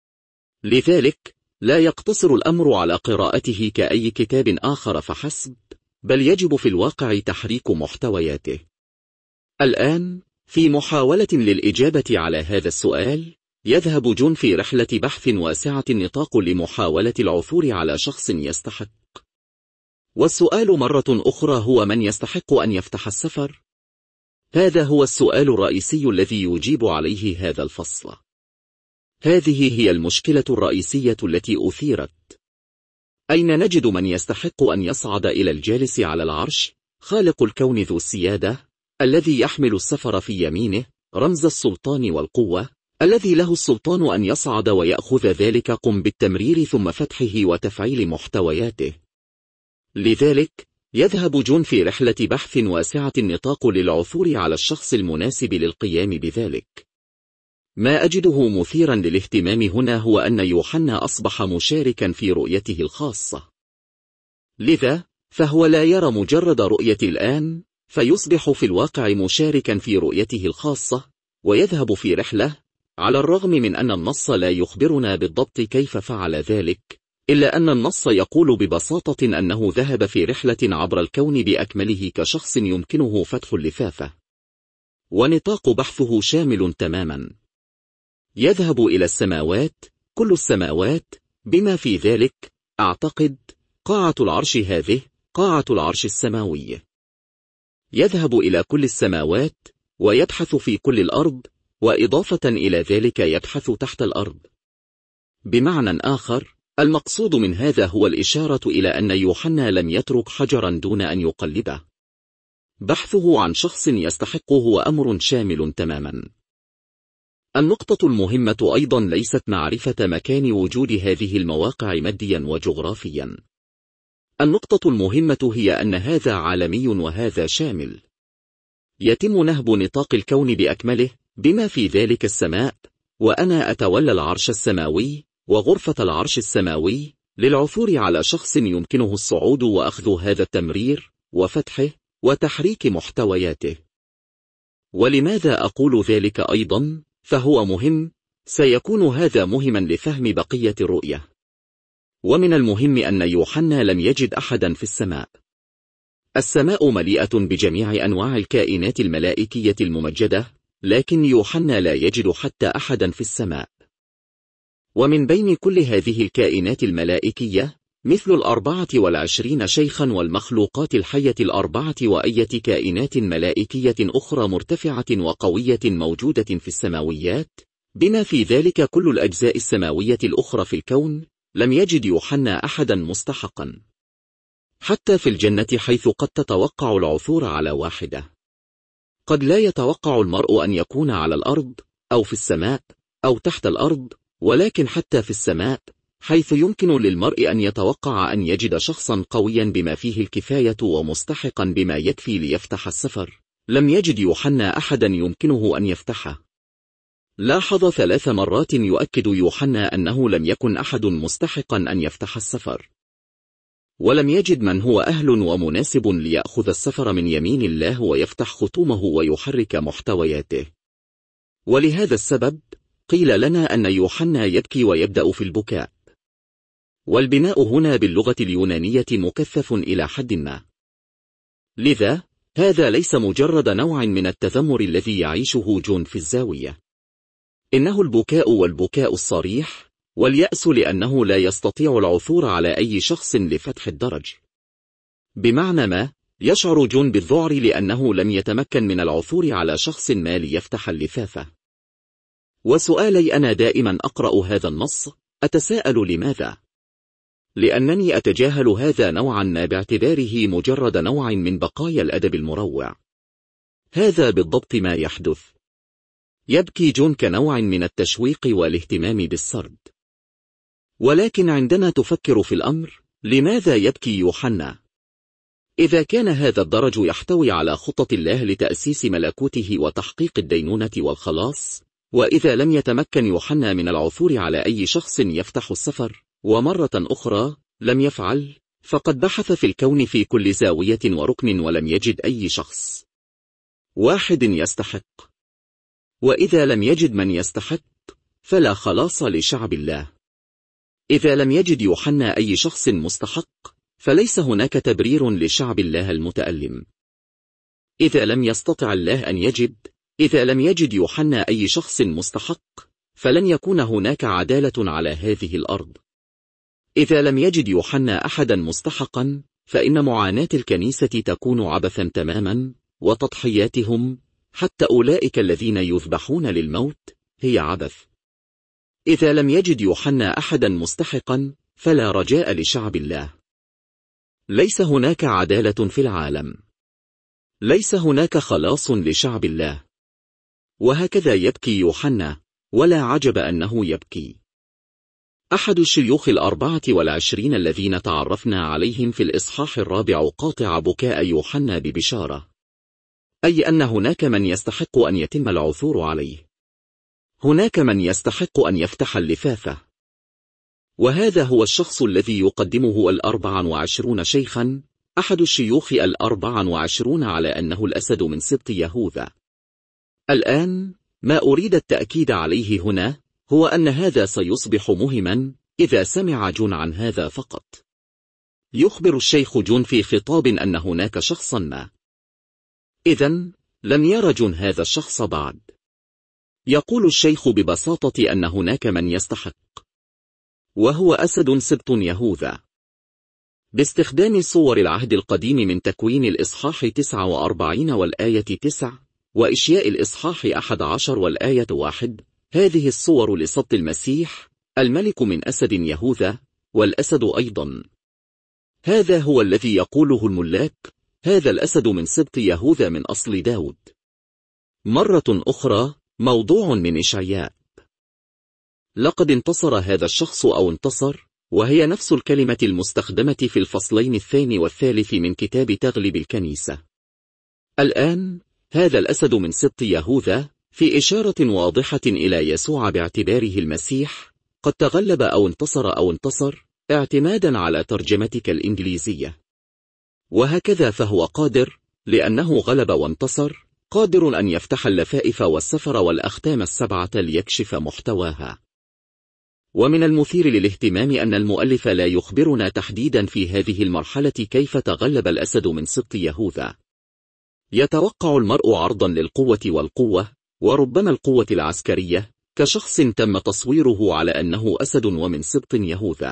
لذلك لا يقتصر الأمر على قراءته كأي كتاب آخر فحسب، بل يجب في الواقع تحريك محتوياته. الآن في محاولة للإجابة على هذا السؤال، يذهب جون في رحلة بحث واسعة النطاق لمحاولة العثور على شخص يستحق. والسؤال مرة أخرى هو: من يستحق أن يفتح السفر؟ هذا هو السؤال الرئيسي الذي يجيب عليه هذا الفصل. هذه هي المشكلة الرئيسية التي أثيرت. أين نجد من يستحق أن يصعد إلى الجالس على العرش، خالق الكون ذو السيادة، الذي يحمل السفر في يمينه، رمز السلطان والقوة، الذي له السلطان أن يصعد ويأخذ ذلك؟ قم بالتمرير ثم فتحه وتفعيل محتوياته. لذلك يذهب جون في رحلة بحث واسعة النطاق للعثور على الشخص المناسب للقيام بذلك. ما أجده مثيرا للاهتمام هنا هو أن يوحنا أصبح مشاركا في رؤيته الخاصة. لذا فهو لا يرى مجرد رؤية الآن، فيصبح في الواقع مشاركا في رؤيته الخاصة، ويذهب في رحلة، على الرغم من أن النص لا يخبرنا بالضبط كيف فعل ذلك، إلا أن النص يقول ببساطة أنه ذهب في رحلة عبر الكون بأكمله كشخص يمكنه فتح اللفافة. ونطاق بحثه شامل تماما. يذهب إلى السماوات، كل السماوات، بما في ذلك أعتقد قاعة العرش، هذه قاعة العرش السماوي. يذهب إلى كل السماوات ويبحث في كل الأرض، وإضافة إلى ذلك يبحث تحت الأرض. بمعنى آخر، المقصود من هذا هو الإشارة إلى أن يوحنا لم يترك حجرا دون أن يقلبه. بحثه عن شخص يستحق هو أمر شامل تماما. النقطة المهمة أيضا ليست معرفة مكان وجود هذه المواقع ماديا وجغرافيا. النقطة المهمة هي أن هذا عالمي وهذا شامل. يتم نهب نطاق الكون بأكمله، بما في ذلك السماء، وأنا أتولى العرش السماوي وغرفة العرش السماوي للعثور على شخص يمكنه الصعود وأخذ هذا التمرير وفتحه وتحريك محتوياته. ولماذا أقول ذلك أيضا؟ فهو مهم، سيكون هذا مهما لفهم بقية الرؤية. ومن المهم أن يوحنا لم يجد أحدا في السماء. السماء مليئة بجميع أنواع الكائنات الملائكية الممجدة، لكن يوحنا لا يجد حتى أحدا في السماء. ومن بين كل هذه الكائنات الملائكية، مثل الأربعة والعشرين شيخا والمخلوقات الحية الأربعة وأية كائنات ملائكية أخرى مرتفعة وقوية موجودة في السماويات، بما في ذلك كل الأجزاء السماوية الأخرى في الكون، لم يجد يوحنا أحدا مستحقا. حتى في الجنة، حيث قد تتوقع العثور على واحدة. قد لا يتوقع المرء أن يكون على الأرض، أو في السماء، أو تحت الأرض، ولكن حتى في السماء، حيث يمكن للمرء أن يتوقع أن يجد شخصا قويا بما فيه الكفاية ومستحقا بما يكفي ليفتح السفر، لم يجد يوحنا أحدا يمكنه أن يفتحه. لاحظ ثلاث مرات يؤكد يوحنا أنه لم يكن أحد مستحقا أن يفتح السفر. ولم يجد من هو أهل ومناسب ليأخذ السفر من يمين الله ويفتح ختومه ويحرك محتوياته. ولهذا السبب قيل لنا أن يوحنا يبكي ويبدأ في البكاء. والبناء هنا باللغة اليونانية مكثف إلى حد ما. لذا هذا ليس مجرد نوع من التذمر الذي يعيشه جون في الزاوية. إنه البكاء، والبكاء الصريح، واليأس لأنه لا يستطيع العثور على أي شخص لفتح الدرج. بمعنى ما، يشعر جون بالذعر لأنه لم يتمكن من العثور على شخص ما ليفتح اللفافة. وسؤالي أنا دائما أقرأ هذا النص أتساءل لماذا؟ لأنني أتجاهل هذا نوعا ما باعتباره مجرد نوع من بقايا الأدب المروع. هذا بالضبط ما يحدث. يبكي جون كنوع من التشويق والاهتمام بالسرد. ولكن عندما تفكر في الأمر، لماذا يبكي يوحنا؟ إذا كان هذا الدرج يحتوي على خطة الله لتأسيس ملكوته وتحقيق الدينونة والخلاص، وإذا لم يتمكن يوحنا من العثور على أي شخص يفتح السفر، ومرة أخرى لم يفعل، فقد بحث في الكون في كل زاوية وركن ولم يجد أي شخص واحد يستحق. وإذا لم يجد من يستحق فلا خلاص لشعب الله. إذا لم يجد يوحنا أي شخص مستحق فليس هناك تبرير لشعب الله المتألم. إذا لم يستطع الله أن يجد إذا لم يجد يوحنا أي شخص مستحق فلن يكون هناك عدالة على هذه الأرض. إذا لم يجد يوحنا أحدا مستحقا فإن معاناة الكنيسة تكون عبثا تماما، وتضحياتهم حتى أولئك الذين يذبحون للموت هي عبث. إذا لم يجد يوحنا أحدا مستحقا فلا رجاء لشعب الله. ليس هناك عدالة في العالم. ليس هناك خلاص لشعب الله. وهكذا يبكي يوحنا، ولا عجب أنه يبكي. أحد الشيوخ الأربعة والعشرين الذين تعرفنا عليهم في الإصحاح الرابع قاطع بكاء يوحنا ببشارة، أي أن هناك من يستحق أن يتم العثور عليه. هناك من يستحق أن يفتح اللفافة، وهذا هو الشخص الذي يقدمه الأربع وعشرون شيخا، أحد الشيوخ الأربع وعشرون على أنه الأسد من سبط يهوذا. الآن ما أريد التأكيد عليه هنا هو أن هذا سيصبح مهما إذا سمع جون عن هذا فقط. يخبر الشيخ جون في خطاب أن هناك شخصا ما. إذن لم يرى جون هذا الشخص بعد. يقول الشيخ ببساطة أن هناك من يستحق، وهو أسد سبط يهوذا. باستخدام صور العهد القديم من تكوين الإصحاح تسعة وأربعين والآية تسع، وإشياء الإصحاح أحد عشر والآية واحد، هذه الصور لسبط المسيح، الملك من أسد يهوذا، والأسد أيضا. هذا هو الذي يقوله الملاك، هذا الأسد من سبط يهوذا من أصل داود. مرة أخرى موضوع من إشعياء. لقد انتصر هذا الشخص أو انتصر، وهي نفس الكلمة المستخدمة في الفصلين الثاني والثالث من كتاب تغلب الكنيسة. الآن هذا الأسد من سبط يهوذا في إشارة واضحة إلى يسوع باعتباره المسيح، قد تغلب أو انتصر أو انتصر اعتمادا على ترجمتك الإنجليزية. وهكذا فهو قادر، لأنه غلب وانتصر، قادر أن يفتح اللفائف والسفر والأختام السبعة ليكشف محتواها. ومن المثير للاهتمام أن المؤلف لا يخبرنا تحديدا في هذه المرحلة كيف تغلب الأسد من سبط يهوذا. يتوقع المرء عرضا للقوة والقوة، وربما القوة العسكرية، كشخص تم تصويره على أنه أسد ومن سبط يهوذا.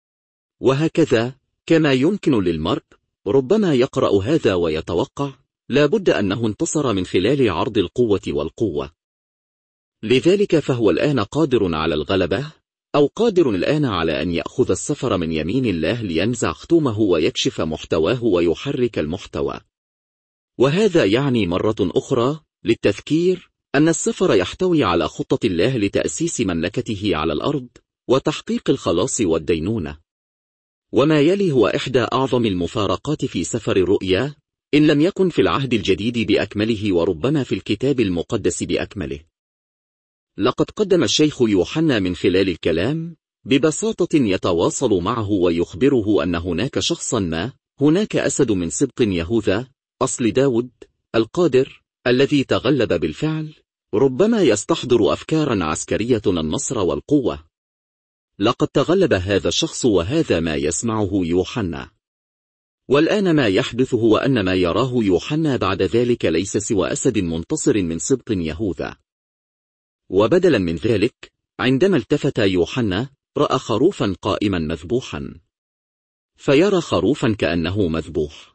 وهكذا كما يمكن للمرء ربما يقرأ هذا ويتوقع لا بد أنه انتصر من خلال عرض القوة والقوة. لذلك فهو الآن قادر على الغلبة، أو قادر الآن على أن يأخذ السفر من يمين الله لينزع ختومه ويكشف محتواه ويحرك المحتوى. وهذا يعني مرة أخرى للتذكير أن السفر يحتوي على خطة الله لتأسيس مملكته على الأرض وتحقيق الخلاص والدينونة. وما يلي هو إحدى أعظم المفارقات في سفر الرؤيا، إن لم يكن في العهد الجديد بأكمله وربما في الكتاب المقدس بأكمله. لقد قدم الشيخ يوحنا من خلال الكلام ببساطة يتواصل معه ويخبره أن هناك شخصا ما، هناك أسد من سبط يهوذا، أصل داود، القادر، الذي تغلب بالفعل، ربما يستحضر أفكارا عسكرية النصر والقوة. لقد تغلب هذا الشخص، وهذا ما يسمعه يوحنا. والآن ما يحدث هو أن ما يراه يوحنا بعد ذلك ليس سوى أسد منتصر من سبط يهوذا. وبدلا من ذلك، عندما التفت يوحنا رأى خروفا قائما مذبوحا، فيرى خروفا كأنه مذبوح.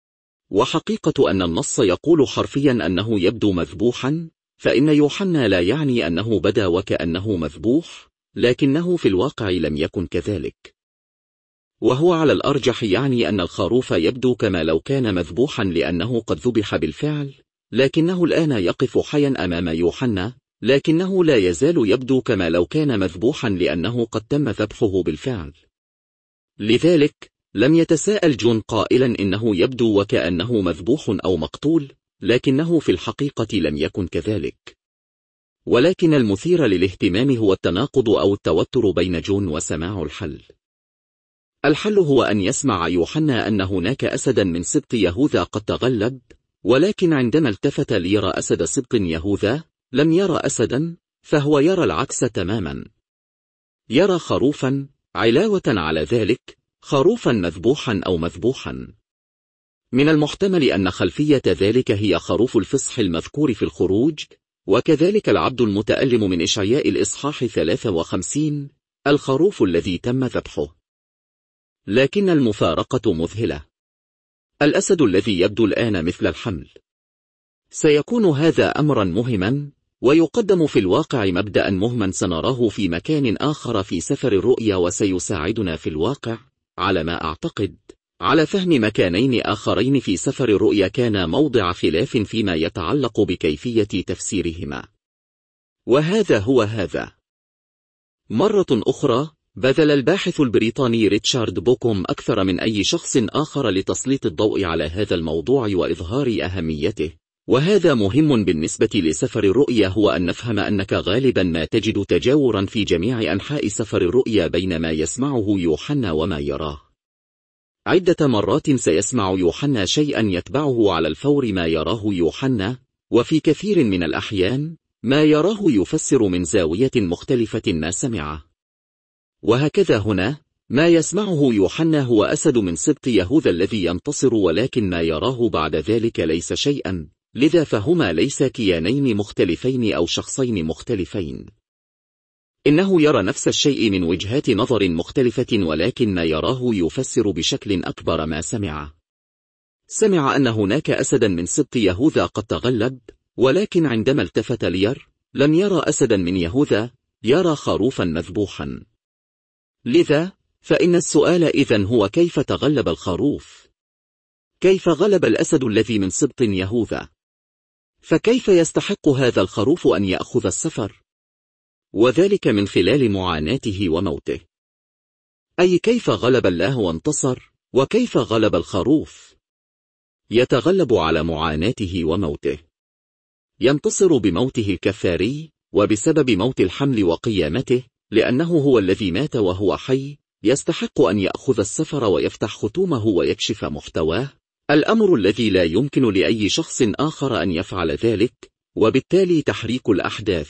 وحقيقة أن النص يقول حرفيا أنه يبدو مذبوحا، فإن يوحنا لا يعني أنه بدا وكأنه مذبوح، لكنه في الواقع لم يكن كذلك. وهو على الأرجح يعني أن الخروف يبدو كما لو كان مذبوحا لأنه قد ذبح بالفعل، لكنه الآن يقف حيا أمام يوحنا، لكنه لا يزال يبدو كما لو كان مذبوحا لأنه قد تم ذبحه بالفعل. لذلك لم يتساءل جون قائلا إنه يبدو وكأنه مذبوح أو مقتول، لكنه في الحقيقة لم يكن كذلك. ولكن المثير للاهتمام هو التناقض أو التوتر بين جون وسماع الحل. الحل هو أن يسمع يوحنا أن هناك أسدا من سبط يهوذا قد تغلب، ولكن عندما التفت ليرى أسد سبط يهوذا لم يرى أسدا، فهو يرى العكس تماما. يرى خروفا، علاوة على ذلك خروفا مذبوحا أو مذبوحا. من المحتمل أن خلفية ذلك هي خروف الفصح المذكور في الخروج، وكذلك العبد المتألم من إشعياء الإصحاح ثلاثة وخمسين، الخروف الذي تم ذبحه. لكن المفارقة مذهلة. الأسد الذي يبدو الآن مثل الحمل. سيكون هذا أمرا مهما، ويقدم في الواقع مبدأ مهما سنراه في مكان آخر في سفر الرؤيا، وسيساعدنا في الواقع على ما أعتقد على فهم مكانين آخرين في سفر الرؤيا كان موضع خلاف فيما يتعلق بكيفية تفسيرهما. وهذا هو هذا. مرة أخرى بذل الباحث البريطاني ريتشارد بوكوم أكثر من أي شخص آخر لتسليط الضوء على هذا الموضوع وإظهار أهميته، وهذا مهم بالنسبة لسفر الرؤيا. هو أن نفهم أنك غالبا ما تجد تجاورا في جميع أنحاء سفر الرؤيا بين ما يسمعه يوحنا وما يراه. عدة مرات سيسمع يوحنا شيئا يتبعه على الفور ما يراه يوحنا، وفي كثير من الأحيان ما يراه يفسر من زاوية مختلفة ما سمعه. وهكذا هنا ما يسمعه يوحنا هو أسد من سبط يهوذا الذي ينتصر، ولكن ما يراه بعد ذلك ليس شيئا، لذا فهما ليس كيانين مختلفين أو شخصين مختلفين. إنه يرى نفس الشيء من وجهات نظر مختلفة، ولكن ما يراه يفسر بشكل أكبر ما سمعه. سمع أن هناك أسدا من سبط يهوذا قد تغلب، ولكن عندما التفت لير لم يرى أسدا من يهوذا، يرى خروفا مذبوحا. لذا فإن السؤال إذن هو كيف تغلب الخروف؟ كيف غلب الأسد الذي من سبط يهوذا؟ فكيف يستحق هذا الخروف أن يأخذ السفر؟ وذلك من خلال معاناته وموته. أي كيف غلب الله وانتصر، وكيف غلب الخروف؟ يتغلب على معاناته وموته. ينتصر بموته الكفاري، وبسبب موت الحمل وقيامته، لأنه هو الذي مات وهو حي، يستحق أن يأخذ السفر ويفتح ختومه ويكشف محتواه، الأمر الذي لا يمكن لأي شخص آخر أن يفعل ذلك، وبالتالي تحريك الأحداث.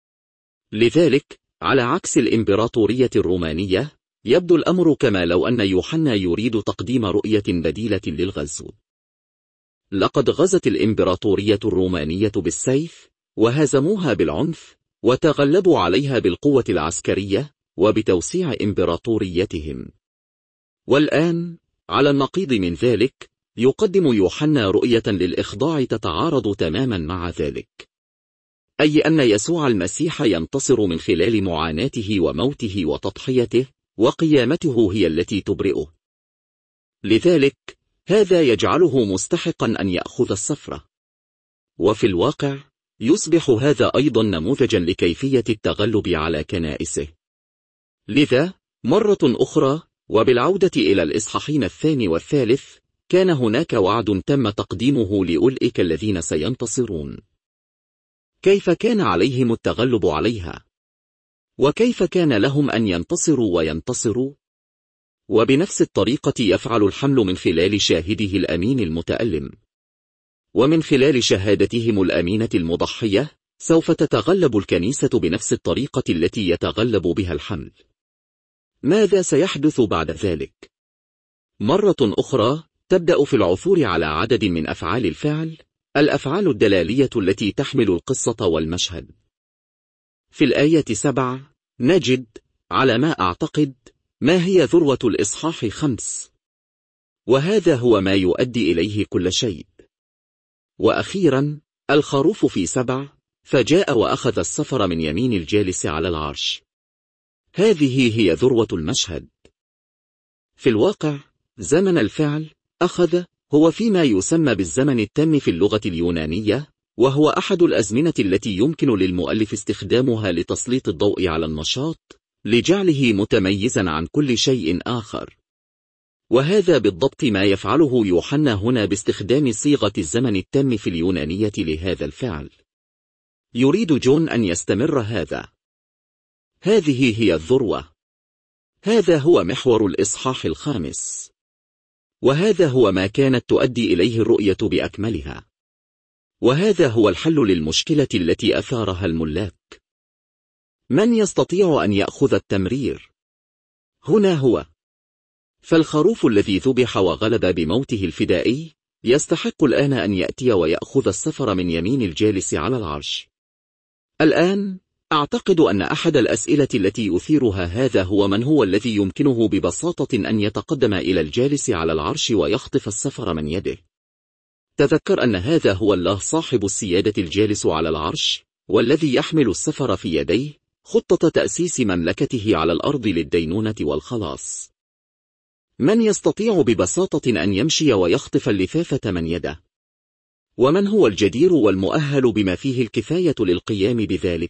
لذلك على عكس الإمبراطورية الرومانية، يبدو الأمر كما لو أن يوحنا يريد تقديم رؤية بديلة للغزو. لقد غزت الإمبراطورية الرومانية بالسيف، وهزموها بالعنف، وتغلبوا عليها بالقوة العسكرية، وبتوسيع إمبراطوريتهم. والآن على النقيض من ذلك، يقدم يوحنا رؤية للإخضاع تتعارض تماما مع ذلك، أي أن يسوع المسيح ينتصر من خلال معاناته وموته وتضحيته، وقيامته هي التي تبرئه. لذلك هذا يجعله مستحقا أن يأخذ السفرة. وفي الواقع يصبح هذا أيضا نموذجا لكيفية التغلب على كنائسه. لذا مرة أخرى، وبالعودة إلى الإصحاحين الثاني والثالث، كان هناك وعد تم تقديمه لأولئك الذين سينتصرون. كيف كان عليهم التغلب عليها؟ وكيف كان لهم أن ينتصروا وينتصروا؟ وبنفس الطريقة يفعل الحمل من خلال شاهده الأمين المتألم. ومن خلال شهادتهم الأمينة المضحية، سوف تتغلب الكنيسة بنفس الطريقة التي يتغلب بها الحمل. ماذا سيحدث بعد ذلك؟ مرة أخرى تبدأ في العثور على عدد من أفعال الفعل، الأفعال الدلالية التي تحمل القصة والمشهد. في الآية سبع نجد على ما أعتقد ما هي ذروة الإصحاح خمس، وهذا هو ما يؤدي إليه كل شيء. وأخيرا الخروف في سبع، فجاء وأخذ السفر من يمين الجالس على العرش. هذه هي ذروة المشهد. في الواقع زمن الفعل أخذ هو فيما يسمى بالزمن التام في اللغة اليونانية، وهو أحد الأزمنة التي يمكن للمؤلف استخدامها لتسليط الضوء على النشاط، لجعله متميزا عن كل شيء آخر. وهذا بالضبط ما يفعله يوحنا هنا باستخدام صيغة الزمن التام في اليونانية لهذا الفعل. يريد جون أن يستمر هذا. هذه هي الذروة. هذا هو محور الإصحاح الخامس. وهذا هو ما كانت تؤدي إليه الرؤية بأكملها. وهذا هو الحل للمشكلة التي أثارها الملاك. من يستطيع أن يأخذ التمرير؟ هنا هو. فالخروف الذي ذبح وغلب بموته الفدائي يستحق الآن أن يأتي ويأخذ السفر من يمين الجالس على العرش. الآن أعتقد أن أحد الأسئلة التي يثيرها هذا هو: من هو الذي يمكنه ببساطة أن يتقدم إلى الجالس على العرش ويخطف السفر من يده؟ تذكر أن هذا هو الله صاحب السيادة الجالس على العرش، والذي يحمل السفر في يديه، خطة تأسيس مملكته على الأرض للدينونة والخلاص. من يستطيع ببساطة أن يمشي ويخطف اللفافة من يده؟ ومن هو الجدير والمؤهل بما فيه الكفاية للقيام بذلك؟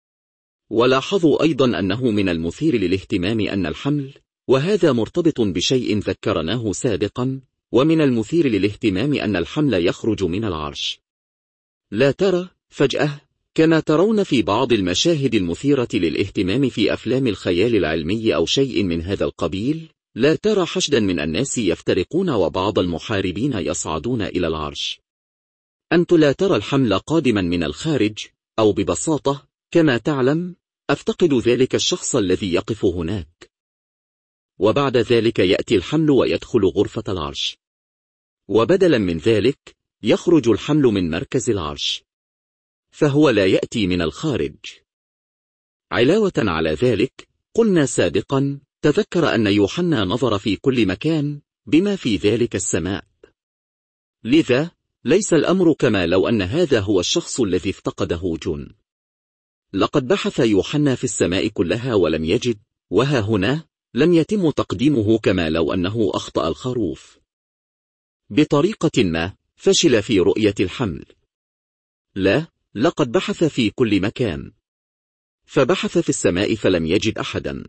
ولاحظوا أيضا أنه من المثير للاهتمام أن الحمل، وهذا مرتبط بشيء ذكرناه سابقا، ومن المثير للاهتمام أن الحمل يخرج من العرش. لا ترى فجأة كما ترون في بعض المشاهد المثيرة للاهتمام في أفلام الخيال العلمي أو شيء من هذا القبيل، لا ترى حشدا من الناس يفترقون وبعض المحاربين يصعدون إلى العرش. أنت لا ترى الحمل قادما من الخارج، أو ببساطة كما تعلم أفتقد ذلك الشخص الذي يقف هناك. وبعد ذلك يأتي الحمل ويدخل غرفة العرش. وبدلا من ذلك يخرج الحمل من مركز العرش، فهو لا يأتي من الخارج. علاوة على ذلك قلنا سابقا، تذكر أن يوحنا نظر في كل مكان بما في ذلك السماء. لذا ليس الأمر كما لو أن هذا هو الشخص الذي افتقده جون. لقد بحث يوحنا في السماء كلها ولم يجد، وها هنا لم يتم تقديمه كما لو أنه أخطأ الخروف. بطريقة ما فشل في رؤية الحمل. لا، لقد بحث في كل مكان. فبحث في السماء فلم يجد أحدا.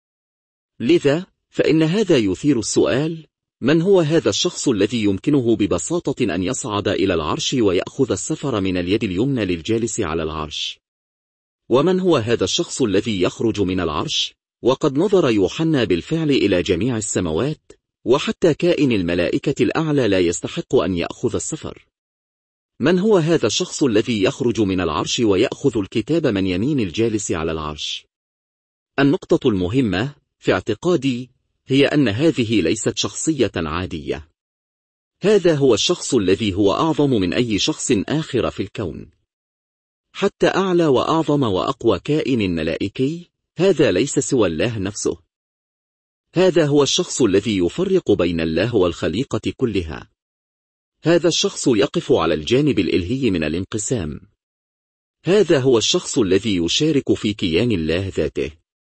لذا فإن هذا يثير السؤال: من هو هذا الشخص الذي يمكنه ببساطة أن يصعد إلى العرش ويأخذ السفر من اليد اليمنى للجالس على العرش؟ ومن هو هذا الشخص الذي يخرج من العرش؟ وقد نظر يوحنا بالفعل إلى جميع السماوات، وحتى كائن الملائكة الأعلى لا يستحق أن يأخذ السفر. من هو هذا الشخص الذي يخرج من العرش ويأخذ الكتاب من يمين الجالس على العرش؟ النقطة المهمة في اعتقادي هي أن هذه ليست شخصية عادية. هذا هو الشخص الذي هو أعظم من أي شخص آخر في الكون. حتى أعلى وأعظم وأقوى كائن ملائكي، هذا ليس سوى الله نفسه. هذا هو الشخص الذي يفرق بين الله والخليقة كلها. هذا الشخص يقف على الجانب الإلهي من الانقسام. هذا هو الشخص الذي يشارك في كيان الله ذاته.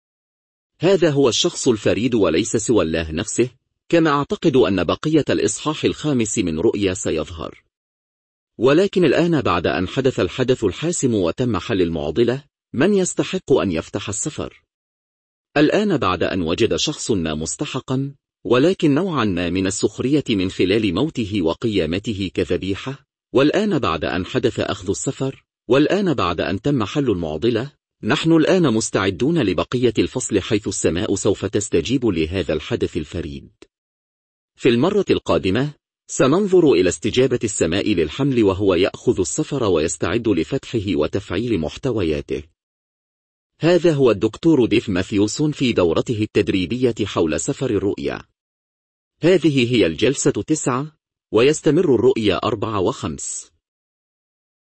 هذا هو الشخص الفريد وليس سوى الله نفسه، كما أعتقد أن بقية الإصحاح الخامس من رؤيا سيظهر. ولكن الآن بعد أن حدث الحدث الحاسم وتم حل المعضلة، من يستحق أن يفتح السفر؟ الآن بعد أن وجد شخص ما مستحقا، ولكن نوعا ما من السخرية من خلال موته وقيامته كذبيحة، والآن بعد أن حدث أخذ السفر، والآن بعد أن تم حل المعضلة، نحن الآن مستعدون لبقية الفصل حيث السماء سوف تستجيب لهذا الحدث الفريد. في المرة القادمة سننظر إلى استجابة السماء للحمل وهو يأخذ السفر ويستعد لفتحه وتفعيل محتوياته. هذا هو الدكتور ديف ماثيوس في دورته التدريبية حول سفر الرؤيا. هذه هي الجلسة تسعة، ويستمر الرؤيا أربعة وخمس.